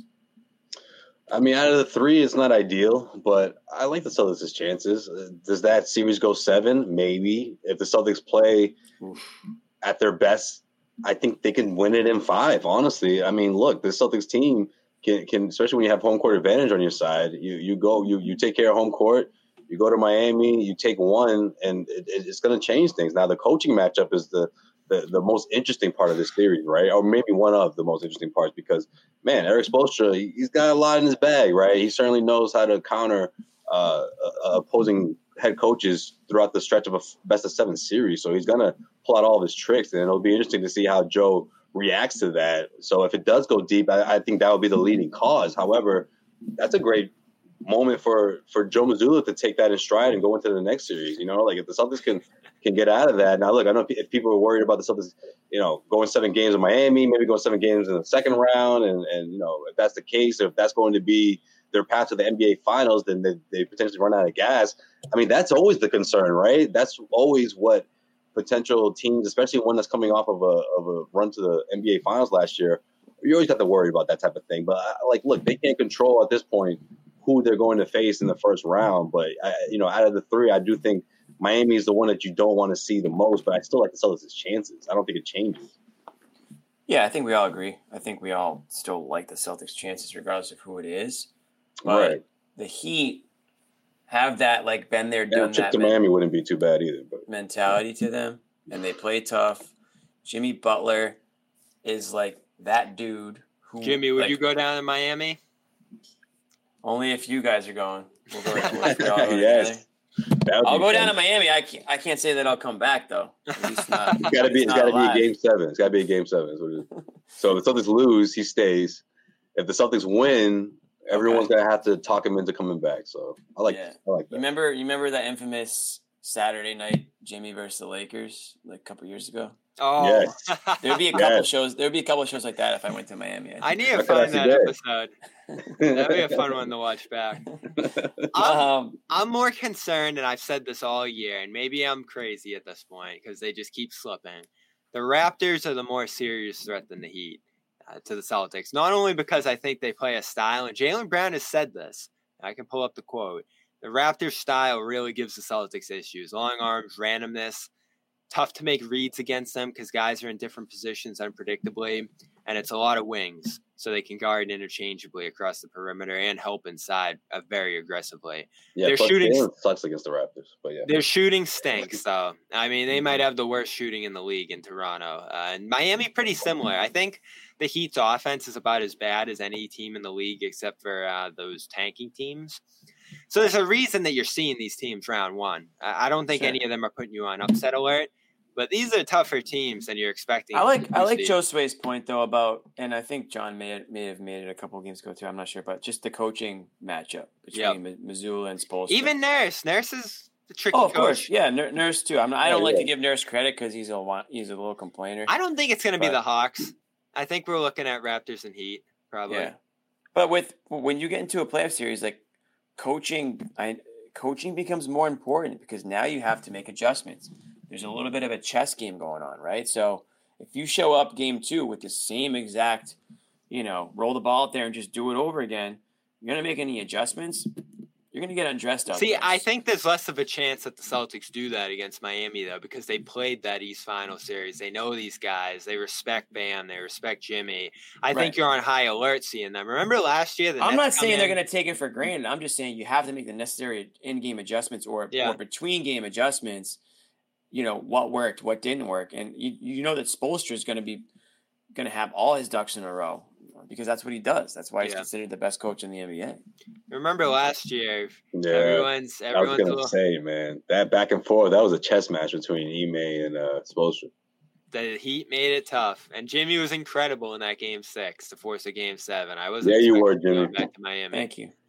[SPEAKER 5] I mean, out of the 3, it's not ideal, but I like the Celtics' chances. Does that series go 7? Maybe. If the Celtics play at their best, I think they can win it in 5, honestly. I mean, look, the Celtics team can especially when you have home court advantage on your side, you take care of home court, you go to Miami, you take 1, and it's going to change things. Now, the coaching matchup is the most interesting part of this series, right? Or maybe one of the most interesting parts because, man, Erik Spoelstra, he's got a lot in his bag, right? He certainly knows how to counter opposing head coaches throughout the stretch of a best-of-7 series. So he's going to pull out all of his tricks, and it'll be interesting to see how Joe reacts to that. So if it does go deep, I think that would be the leading cause. However, that's a great moment for Joe Mazzulla to take that in stride and go into the next series. If the Celtics can get out of that. Now, look, I know if people are worried about the Celtics, going 7 games in Miami, maybe going 7 games in the second round, and if that's the case, if that's going to be their path to the NBA Finals, then they potentially run out of gas. I mean, that's always the concern, right? That's always what potential teams, especially one that's coming off of a run to the NBA Finals last year, you always have to worry about that type of thing. But look, they can't control at this point who they're going to face in the first round. But out of the 3, I do think Miami is the one that you don't want to see the most, but I still like the Celtics' chances. I don't think it changes.
[SPEAKER 4] Yeah, I think we all agree. I think we all still like the Celtics' chances regardless of who it is. But
[SPEAKER 5] right.
[SPEAKER 4] The Heat have that, been there, done that.
[SPEAKER 5] To Miami wouldn't be too bad either. But
[SPEAKER 4] mentality to them, and they play tough. Jimmy Butler is that dude who...
[SPEAKER 6] Jimmy, would you go down to Miami?
[SPEAKER 4] Only if you guys are going. We'll go
[SPEAKER 5] yes.
[SPEAKER 4] I'll go down to Miami. I can't say that I'll come back though. At least not.
[SPEAKER 5] It's got to be a game 7. It's got to be a game 7. So if the Celtics lose, he stays. If the Celtics win, everyone's gonna have to talk him into coming back. So I like that.
[SPEAKER 4] You remember that infamous Saturday night Jimmy versus the Lakers a couple years ago?
[SPEAKER 6] Oh,
[SPEAKER 5] yes.
[SPEAKER 4] There'd be a couple shows. There'd be a couple shows like that if I went to Miami.
[SPEAKER 6] I need to find that episode. That'd be a fun one to watch back. I'm more concerned, and I've said this all year, and maybe I'm crazy at this point because they just keep slipping. The Raptors are the more serious threat than the Heat to the Celtics. Not only because I think they play a style, and Jaylen Brown has said this. I can pull up the quote. The Raptors style really gives the Celtics issues. Long arms, randomness. Tough to make reads against them because guys are in different positions unpredictably. and it's a lot of wings, so they can guard interchangeably across the perimeter and help inside very aggressively.
[SPEAKER 5] Yeah,
[SPEAKER 6] their shooting
[SPEAKER 5] sucks against the Raptors, but yeah,
[SPEAKER 6] their shooting stinks though. I mean, they might have the worst shooting in the league in Toronto, and Miami pretty similar. I think the Heat's offense is about as bad as any team in the league except for those tanking teams. So there's a reason that you're seeing these teams round one. I don't think any of them are putting you on upset alert. But these are tougher teams than you're expecting.
[SPEAKER 4] I like Josue's point though about, and I think John may have made it a couple of games ago too. I'm not sure, but just the coaching matchup between Mazzulla and Spoelstra.
[SPEAKER 6] Even Nurse is the tricky
[SPEAKER 4] coach.
[SPEAKER 6] Course,
[SPEAKER 4] yeah, Nurse too. I don't like to give Nurse credit because he's a little complainer.
[SPEAKER 6] I don't think it's going to be the Hawks. I think we're looking at Raptors and Heat probably.
[SPEAKER 4] Yeah, but when you get into a playoff series, like coaching becomes more important because now you have to make adjustments. There's a little bit of a chess game going on, right? So if you show up game 2 with the same exact, roll the ball out there and just do it over again, you're going to make any adjustments, you're going to get undressed up.
[SPEAKER 6] See, I think there's less of a chance that the Celtics do that against Miami, though, because they played that East Final Series. They know these guys. They respect Bam. They respect Jimmy. I think you're on high alert seeing them. Remember last year?
[SPEAKER 4] I'm not saying they're going to take it for granted. I'm just saying you have to make the necessary in-game adjustments or between-game adjustments. What worked, what didn't work, and you know that Spoelstra is going to have all his ducks in a row because that's what he does. That's why he's considered the best coach in the NBA.
[SPEAKER 6] Remember last year?
[SPEAKER 5] Yeah,
[SPEAKER 6] everyone's
[SPEAKER 5] I was going to say, man, that back and forth, that was a chess match between Ime and Spoelstra.
[SPEAKER 6] The Heat made it tough, and Jimmy was incredible in that Game 6 to force a Game 7. I was
[SPEAKER 5] you were, Jimmy.
[SPEAKER 6] Back to Miami.
[SPEAKER 4] Thank you.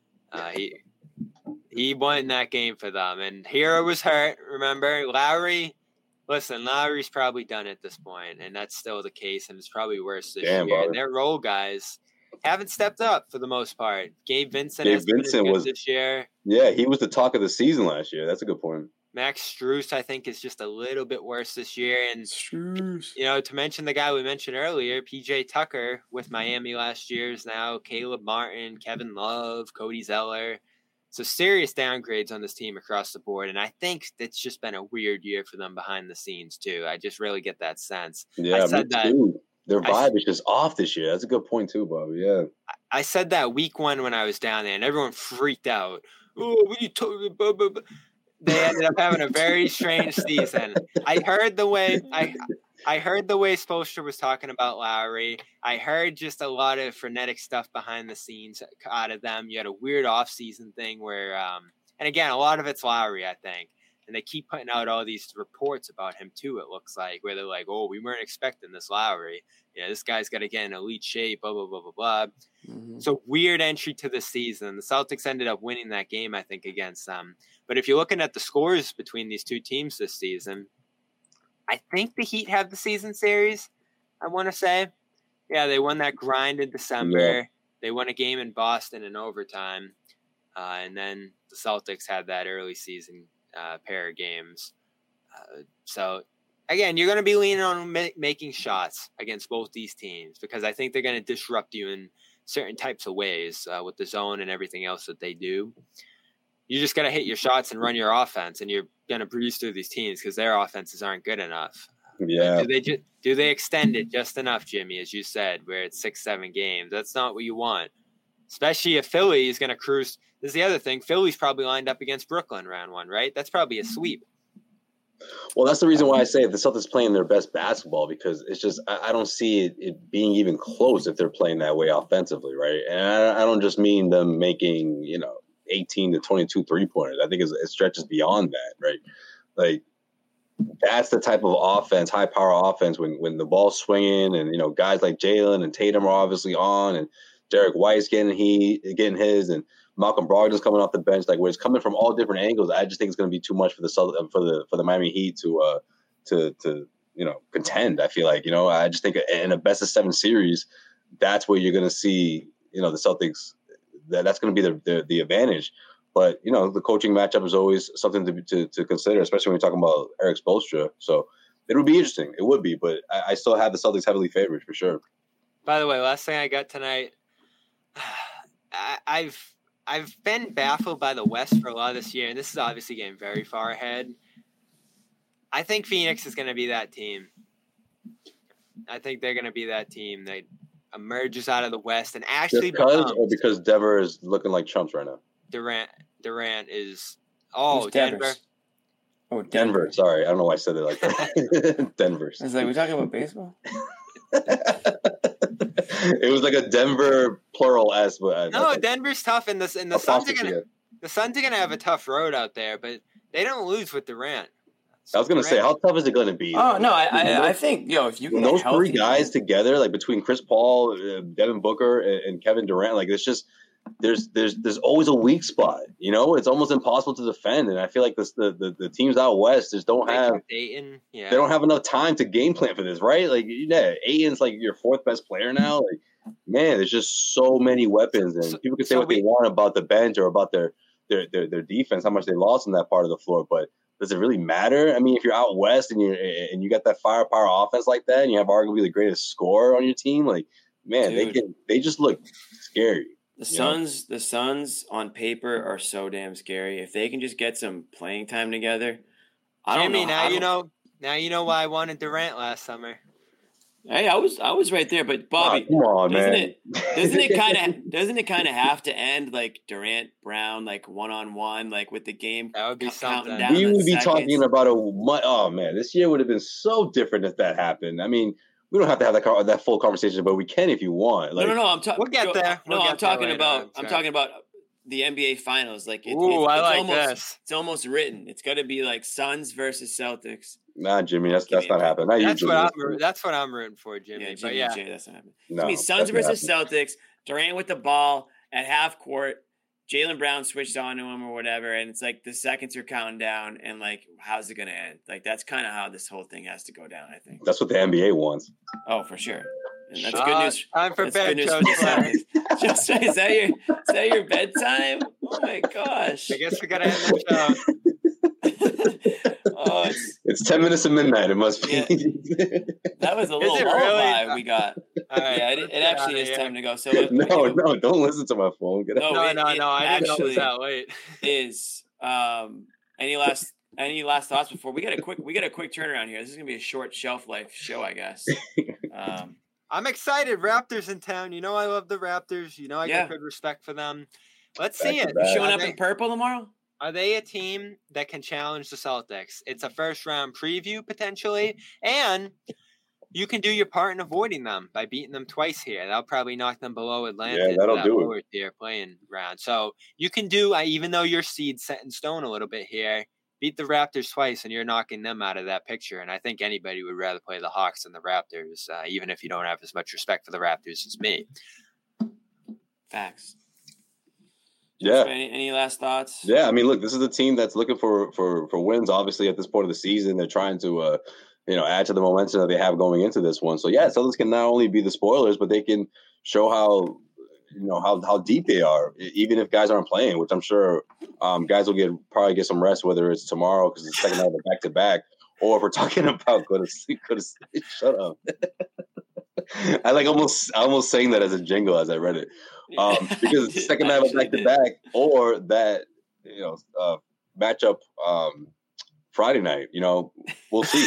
[SPEAKER 6] He won that game for them, and Hero was hurt. Remember, Lowry's probably done at this point, and that's still the case, and it's probably worse this year. And their role guys haven't stepped up for the most part. Gabe Vincent was this year.
[SPEAKER 5] Yeah, he was the talk of the season last year. That's a good point.
[SPEAKER 6] Max Strus, I think, is just a little bit worse this year. And, to mention the guy we mentioned earlier, PJ Tucker with Miami last year is now Caleb Martin, Kevin Love, Cody Zeller. So serious downgrades on this team across the board. And I think it's just been a weird year for them behind the scenes, too. I just really get that sense.
[SPEAKER 5] Yeah, too. Their vibe is just off this year. That's a good point, too, Bobby. Yeah.
[SPEAKER 6] I said that week 1 when I was down there, and everyone freaked out. Oh, what are you talking about? They ended up having a very strange season. I heard the way Spoelstra was talking about Lowry. I heard just a lot of frenetic stuff behind the scenes out of them. You had a weird off-season thing where, and again, a lot of it's Lowry, I think. And they keep putting out all these reports about him, too, it looks like, where they're like, oh, we weren't expecting this Lowry. This guy's got to get in elite shape, blah, blah, blah, blah, blah. Mm-hmm. So weird entry to the season. The Celtics ended up winning that game, I think, against them. But if you're looking at the scores between these two teams this season, I think the Heat have the season series, I want to say. Yeah, they won that grind in December. Yeah. They won a game in Boston in overtime. And then the Celtics had that early season pair of games. So, again, you're going to be leaning on making shots against both these teams because I think they're going to disrupt you in certain types of ways with the zone and everything else that they do. You just got to hit your shots and run your offense, and you're going to breeze through these teams because their offenses aren't good enough.
[SPEAKER 5] Yeah.
[SPEAKER 6] Do they extend it just enough, Jimmy, as you said, where it's 6-7 games? That's not what you want, especially if Philly is going to cruise. This is the other thing. Philly's probably lined up against Brooklyn round 1, right? That's probably a sweep.
[SPEAKER 5] Well, that's the reason why I say the Celtics playing their best basketball because it's just I don't see it being even close if they're playing that way offensively, right? And I don't just mean them making 18 to 22 3-pointers. I think it stretches beyond that, right? Like that's the type of offense, high power offense when the ball's swinging and guys like Jalen and Tatum are obviously on and Derek White's getting his and Malcolm Brogdon's coming off the bench, like where it's coming from all different angles. I just think it's going to be too much for the Miami Heat to contend. I feel like I just think in a best of 7 series, that's where you're going to see the Celtics. That's going to be the advantage. But the coaching matchup is always something to consider, especially when you're talking about Erik Spoelstra. So it would be interesting. It would be, but I still have the Celtics heavily favored for sure.
[SPEAKER 6] By the way, last thing I got tonight, I've been baffled by the West for a lot of this year, and this is obviously getting very far ahead. I think Phoenix is going to be that team. I think they're going to be that team. emerges out of the West and actually
[SPEAKER 5] because Denver is looking like chumps right now?
[SPEAKER 6] Durant is
[SPEAKER 4] Denver. Oh,
[SPEAKER 5] Denver. Sorry, I don't know why I said it like that. Denver.
[SPEAKER 4] It's like, we're talking about baseball?
[SPEAKER 5] It was like a Denver plural S, but
[SPEAKER 6] no, Denver's tough, and the Suns are gonna have a tough road out there, but they don't lose with Durant.
[SPEAKER 5] I was gonna say, how tough is it gonna be?
[SPEAKER 4] Oh no, I think if you can
[SPEAKER 5] those three guys together, like between Chris Paul, Devin Booker, and Kevin Durant, like it's just there's always a weak spot. It's almost impossible to defend, and I feel like the teams out west just don't have
[SPEAKER 6] Ayton. Yeah,
[SPEAKER 5] they don't have enough time to game plan for this, right? Like Ayton's like your fourth best player now. Like, man, there's just so many weapons, and people can say what they want about the bench or about their defense, how much they lost in that part of the floor, but does it really matter? I mean, if you're out west and you got that firepower offense like that, and you have arguably the greatest scorer on your team, like, man, they just look scary.
[SPEAKER 4] The Suns on paper are so damn scary. If they can just get some playing time together,
[SPEAKER 6] now you know why I wanted Durant last summer.
[SPEAKER 4] Hey, I was right there, but Bobby,
[SPEAKER 5] come on, man.
[SPEAKER 4] Doesn't it kind of have to end like Durant Brown, like 1-on-1, like with the game?
[SPEAKER 6] That would be something.
[SPEAKER 5] We would be talking about oh man, this year would have been so different if that happened. I mean, we don't have to have that full conversation, but we can if you want. Like,
[SPEAKER 4] no.
[SPEAKER 6] We'll get there.
[SPEAKER 4] I'm talking about the NBA Finals. Like, it's almost written. It's got to be like Suns versus Celtics.
[SPEAKER 5] Nah, Jimmy, that's not happening.
[SPEAKER 6] That's what I'm rooting for, Jimmy.
[SPEAKER 4] Yeah, Jay, that's not happening. No, I mean, Suns versus Celtics. Durant with the ball at half court. Jaylen Brown switched on to him or whatever, and it's like the seconds are counting down, and like, how's it going to end? Like, that's kind of how this whole thing has to go down, I think.
[SPEAKER 5] That's what the NBA wants.
[SPEAKER 4] Oh, for sure. And that's good news.
[SPEAKER 6] Time for bed,
[SPEAKER 4] Just is that your bedtime? Oh my gosh!
[SPEAKER 6] I guess we gotta end the show.
[SPEAKER 5] It's 10 minutes to midnight. It must be.
[SPEAKER 4] Yeah. That was a little lullaby we got. Right. Yeah, it actually is time to go. So
[SPEAKER 5] no, don't listen to my phone. Get
[SPEAKER 6] no. I didn't know it was that late.
[SPEAKER 4] Is any last thoughts before we get a quick turnaround here? This is gonna be a short shelf life show, I guess.
[SPEAKER 6] I'm excited. Raptors in town. You know I love the Raptors. You know I got good respect for them. Let's see it.
[SPEAKER 4] You showing up in purple tomorrow?
[SPEAKER 6] Are they a team that can challenge the Celtics? It's a first-round preview, potentially, and you can do your part in avoiding them by beating them twice here. That'll probably knock them below Atlanta.
[SPEAKER 5] Yeah, that'll do it.
[SPEAKER 6] Tier playing round. So you can do, even though your seed's set in stone a little bit here, beat the Raptors twice, and you're knocking them out of that picture. And I think anybody would rather play the Hawks than the Raptors, even if you don't have as much respect for the Raptors as me.
[SPEAKER 4] Facts.
[SPEAKER 5] Yeah.
[SPEAKER 4] Any last thoughts?
[SPEAKER 5] Yeah, I mean, look, this is a team that's looking for wins. Obviously, at this point of the season, they're trying to add to the momentum that they have going into this one. So yeah, Celtics can not only be the spoilers, but they can show how deep they are, even if guys aren't playing, which I'm sure guys will probably get some rest, whether it's tomorrow because it's the second night of the back-to-back, or if we're talking about go to sleep. Shut up. I almost saying that as a jingle as I read it, because it's the second night of back-to-back, or that matchup Friday night. We'll see.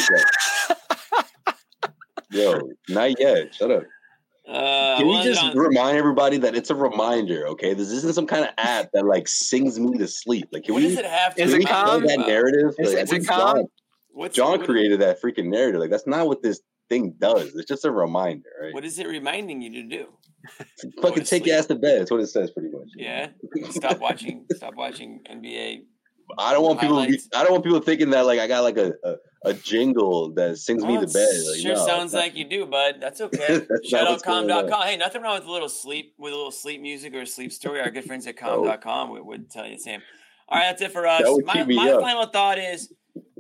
[SPEAKER 5] Yo, not yet. Shut up. Can you just remind everybody that it's a reminder, okay? This isn't some kind of app that like sings me to sleep. Like, can we
[SPEAKER 4] have to?
[SPEAKER 6] Is it calm?
[SPEAKER 5] That narrative?
[SPEAKER 6] Is it calm?
[SPEAKER 5] John created that freaking narrative. Like, that's not what this thing does. It's just a reminder, right?
[SPEAKER 4] What is it reminding you to do?
[SPEAKER 5] Fucking take your ass to bed. That's what it says, pretty much.
[SPEAKER 4] Yeah. Stop watching NBA.
[SPEAKER 5] I don't want people thinking that like I got like a jingle that sings me to bed. Like,
[SPEAKER 4] sounds like you do, bud. That's okay. Shout out calm.com. Hey, nothing wrong with a little sleep music or a sleep story. Our good friends at calm.com would tell you the same. All right, that's it for us. My final thought is,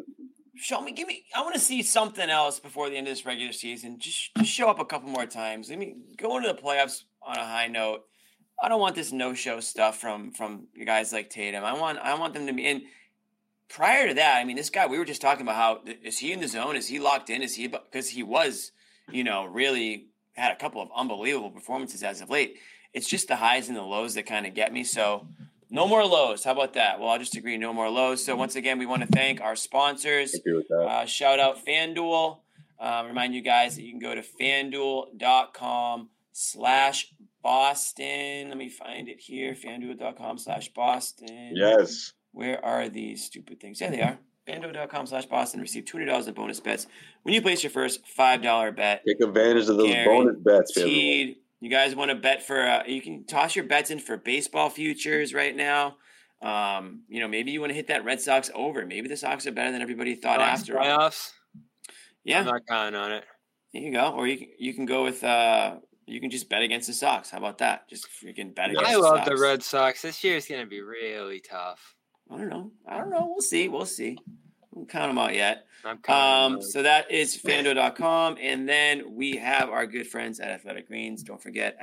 [SPEAKER 4] I want to see something else before the end of this regular season. Just show up a couple more times. Let me go into the playoffs on a high note. I don't want this no-show stuff from guys like Tatum. I want them to be in. Prior to that, I mean, this guy, we were just talking about how, is he in the zone? Is he locked in? Is he, because he was, really had a couple of unbelievable performances as of late. It's just the highs and the lows that kind of get me. So no more lows. How about that? Well, I'll just agree. No more lows. So once again, we want to thank our sponsors. Shout out FanDuel. Remind you guys that you can go to FanDuel.com FanDuel.com/Boston. Let me find it here. FanDuel.com/Boston.
[SPEAKER 5] Yes.
[SPEAKER 4] Where are these stupid things? Yeah, they are. FanDuel.com/Boston. Receive $20 in bonus bets when you place your first $5 bet.
[SPEAKER 5] Take advantage of those bonus bets.
[SPEAKER 4] You guys want to bet for? You can toss your bets in for baseball futures right now. Maybe you want to hit that Red Sox over. Maybe the Sox are better than everybody thought after all.
[SPEAKER 6] Playoffs.
[SPEAKER 4] Yeah,
[SPEAKER 6] I'm not counting on it.
[SPEAKER 4] There you go. Or you can go with you can just bet against the Sox. How about that? Just freaking bet against the Sox.
[SPEAKER 6] I love the Red Sox. This year is going to be really tough.
[SPEAKER 4] I don't know. We'll see. Don't count them out yet.
[SPEAKER 6] I'm counting
[SPEAKER 4] so that is FanDuel.com, and then we have our good friends at Athletic Greens. Don't forget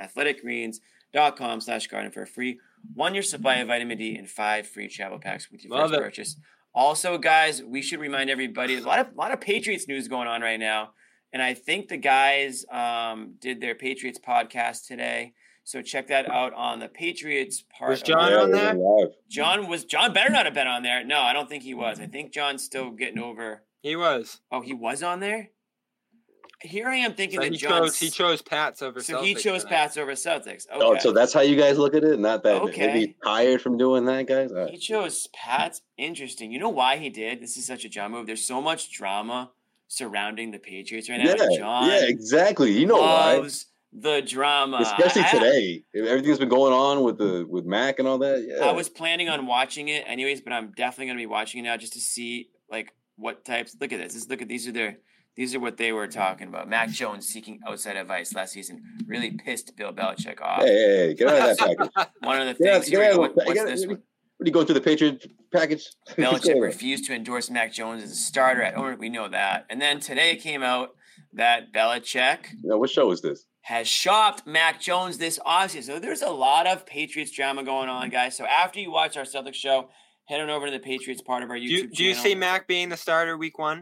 [SPEAKER 4] athleticgreens.com/garden for a free 1-year supply of vitamin D and 5 free travel packs with your first purchase. Also, guys, we should remind everybody there's a lot of Patriots news going on right now. And I think the guys did their Patriots podcast today. So check that out on the Patriots part.
[SPEAKER 6] Was John on there?
[SPEAKER 4] John better not have been on there. No, I don't think he was. I think John's still getting over.
[SPEAKER 6] He was.
[SPEAKER 4] Oh, he was on there? Here I am thinking that
[SPEAKER 6] he chose Pats over Celtics.
[SPEAKER 4] So he chose Pats over Celtics. Okay.
[SPEAKER 5] Oh, so that's how you guys look at it? Not that maybe tired from doing that, guys?
[SPEAKER 4] He chose Pats. Interesting. You know why he did? This is such a John move. There's so much drama surrounding the Patriots right now.
[SPEAKER 5] Yeah, exactly. You know why?
[SPEAKER 4] The drama,
[SPEAKER 5] especially today. Everything's been going on with Mac and all that. Yeah,
[SPEAKER 4] I was planning on watching it anyways, but I'm definitely going to be watching it now just to see like what types. Look at this. These are what they were talking about. Mac Jones seeking outside advice last season really pissed Bill Belichick off.
[SPEAKER 5] Hey, get out of that package.
[SPEAKER 4] One of the things. What's this one?
[SPEAKER 5] What are you going through the Patriot package?
[SPEAKER 4] Belichick refused to endorse Mac Jones as a starter at owner. We know that. And then today it came out that Belichick.
[SPEAKER 5] What show is this?
[SPEAKER 4] Has shopped Mac Jones this offseason. So there's a lot of Patriots drama going on, guys. So after you watch our Celtics show, head on over to the Patriots part of our YouTube channel.
[SPEAKER 6] Do you see Mac being the starter week 1?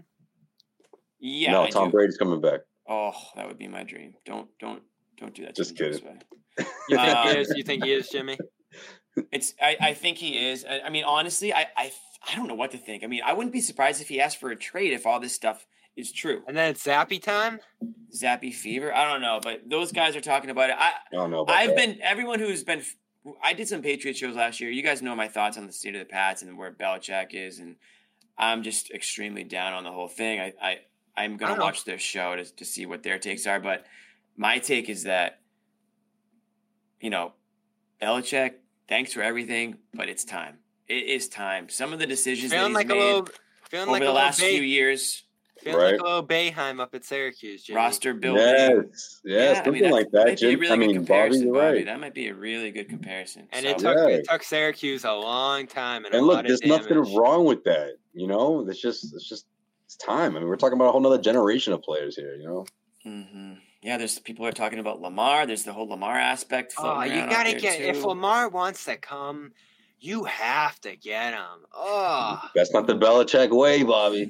[SPEAKER 4] Yeah.
[SPEAKER 5] No, Tom Brady's coming back.
[SPEAKER 4] Oh, that would be my dream. Don't do that.
[SPEAKER 5] Just kidding.
[SPEAKER 6] You think he is, Jimmy?
[SPEAKER 4] I think he is. I mean, honestly, I don't know what to think. I mean, I wouldn't be surprised if he asked for a trade if all this stuff is true.
[SPEAKER 6] And then it's Zappy time?
[SPEAKER 4] Zappy fever? I don't know, but those guys are talking about it. I
[SPEAKER 5] don't know about
[SPEAKER 4] everyone who's been – I did some Patriots shows last year. You guys know my thoughts on the state of the Pats and where Belichick is, and I'm just extremely down on the whole thing. I'm going to watch their show to see what their takes are, but my take is that, Belichick – thanks for everything, but it's time. It is time. Some of the decisions that he's made over the last few years.
[SPEAKER 6] Feeling like a little Boeheim up at Syracuse, Jimmy.
[SPEAKER 4] Roster building.
[SPEAKER 5] Yes, something like that, Jim.
[SPEAKER 4] Bobby, you're right. That might be a really good comparison.
[SPEAKER 6] And it took Syracuse a long time. And
[SPEAKER 5] look, there's nothing wrong with that. It's time. I mean, we're talking about a whole nother generation of players here,
[SPEAKER 4] Mm-hmm. Yeah, there's people are talking about Lamar. There's the whole Lamar aspect.
[SPEAKER 6] Oh, you gotta get if Lamar wants to come, you have to get him. Oh,
[SPEAKER 5] that's not the Belichick way, Bobby.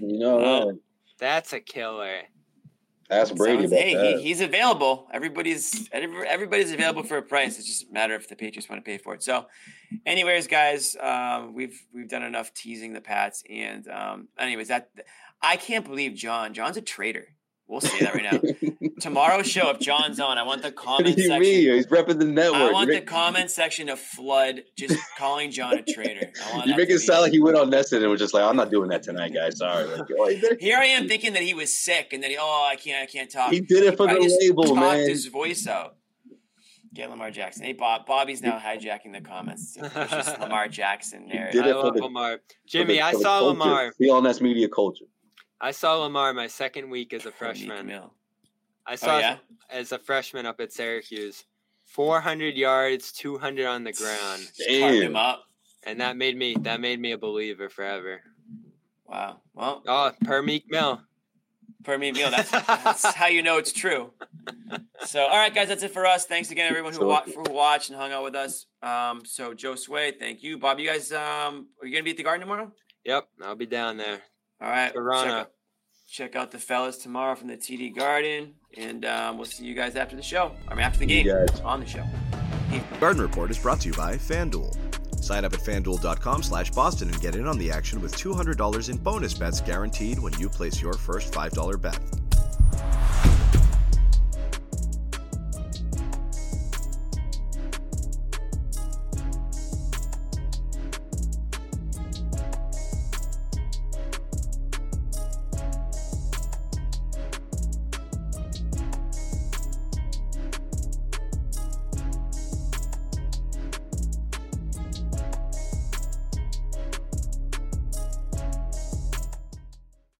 [SPEAKER 6] That's a killer.
[SPEAKER 5] Ask Brady about that.
[SPEAKER 4] He's available. Everybody's available for a price. It's just a matter if the Patriots want to pay for it. So, anyways, guys, we've done enough teasing the Pats, and anyways, I can't believe John's a traitor. We'll say that right now. Tomorrow's show, if John's on, I want the comment section.
[SPEAKER 5] He's repping the network.
[SPEAKER 4] I want the comment section to flood, just calling John a traitor.
[SPEAKER 5] You make it sound like he went on Nesson and was just like, I'm not doing that tonight, guys. Sorry.
[SPEAKER 4] Here I am thinking that he was sick and that I can't talk.
[SPEAKER 5] He did it for the label, man.
[SPEAKER 4] Talked his voice out. Get Lamar Jackson. Hey, Bobby's now hijacking the comments. It's just Lamar Jackson narrative.
[SPEAKER 6] I love Lamar. Jimmy, I saw Lamar.
[SPEAKER 5] CLNS media culture.
[SPEAKER 6] I saw Lamar my second week as a freshman. I saw as a freshman up at Syracuse, 400 yards, 200 on the ground.
[SPEAKER 4] Carved him up,
[SPEAKER 6] and that made me a believer forever.
[SPEAKER 4] Wow. Well,
[SPEAKER 6] per Meek Mill.
[SPEAKER 4] Per Meek Mill. That's how you know it's true. So, all right, guys, that's it for us. Thanks again, everyone who watched and hung out with us. So, Joe Sway, thank you, Bob. You guys, are you gonna be at the Garden tomorrow?
[SPEAKER 6] Yep, I'll be down there.
[SPEAKER 4] All right, check out the fellas tomorrow from the TD Garden, and we'll see you guys after the show. After the game on the show.
[SPEAKER 7] Garden Report is brought to you by FanDuel. Sign up at FanDuel.com/Boston and get in on the action with $200 in bonus bets guaranteed when you place your first $5 bet.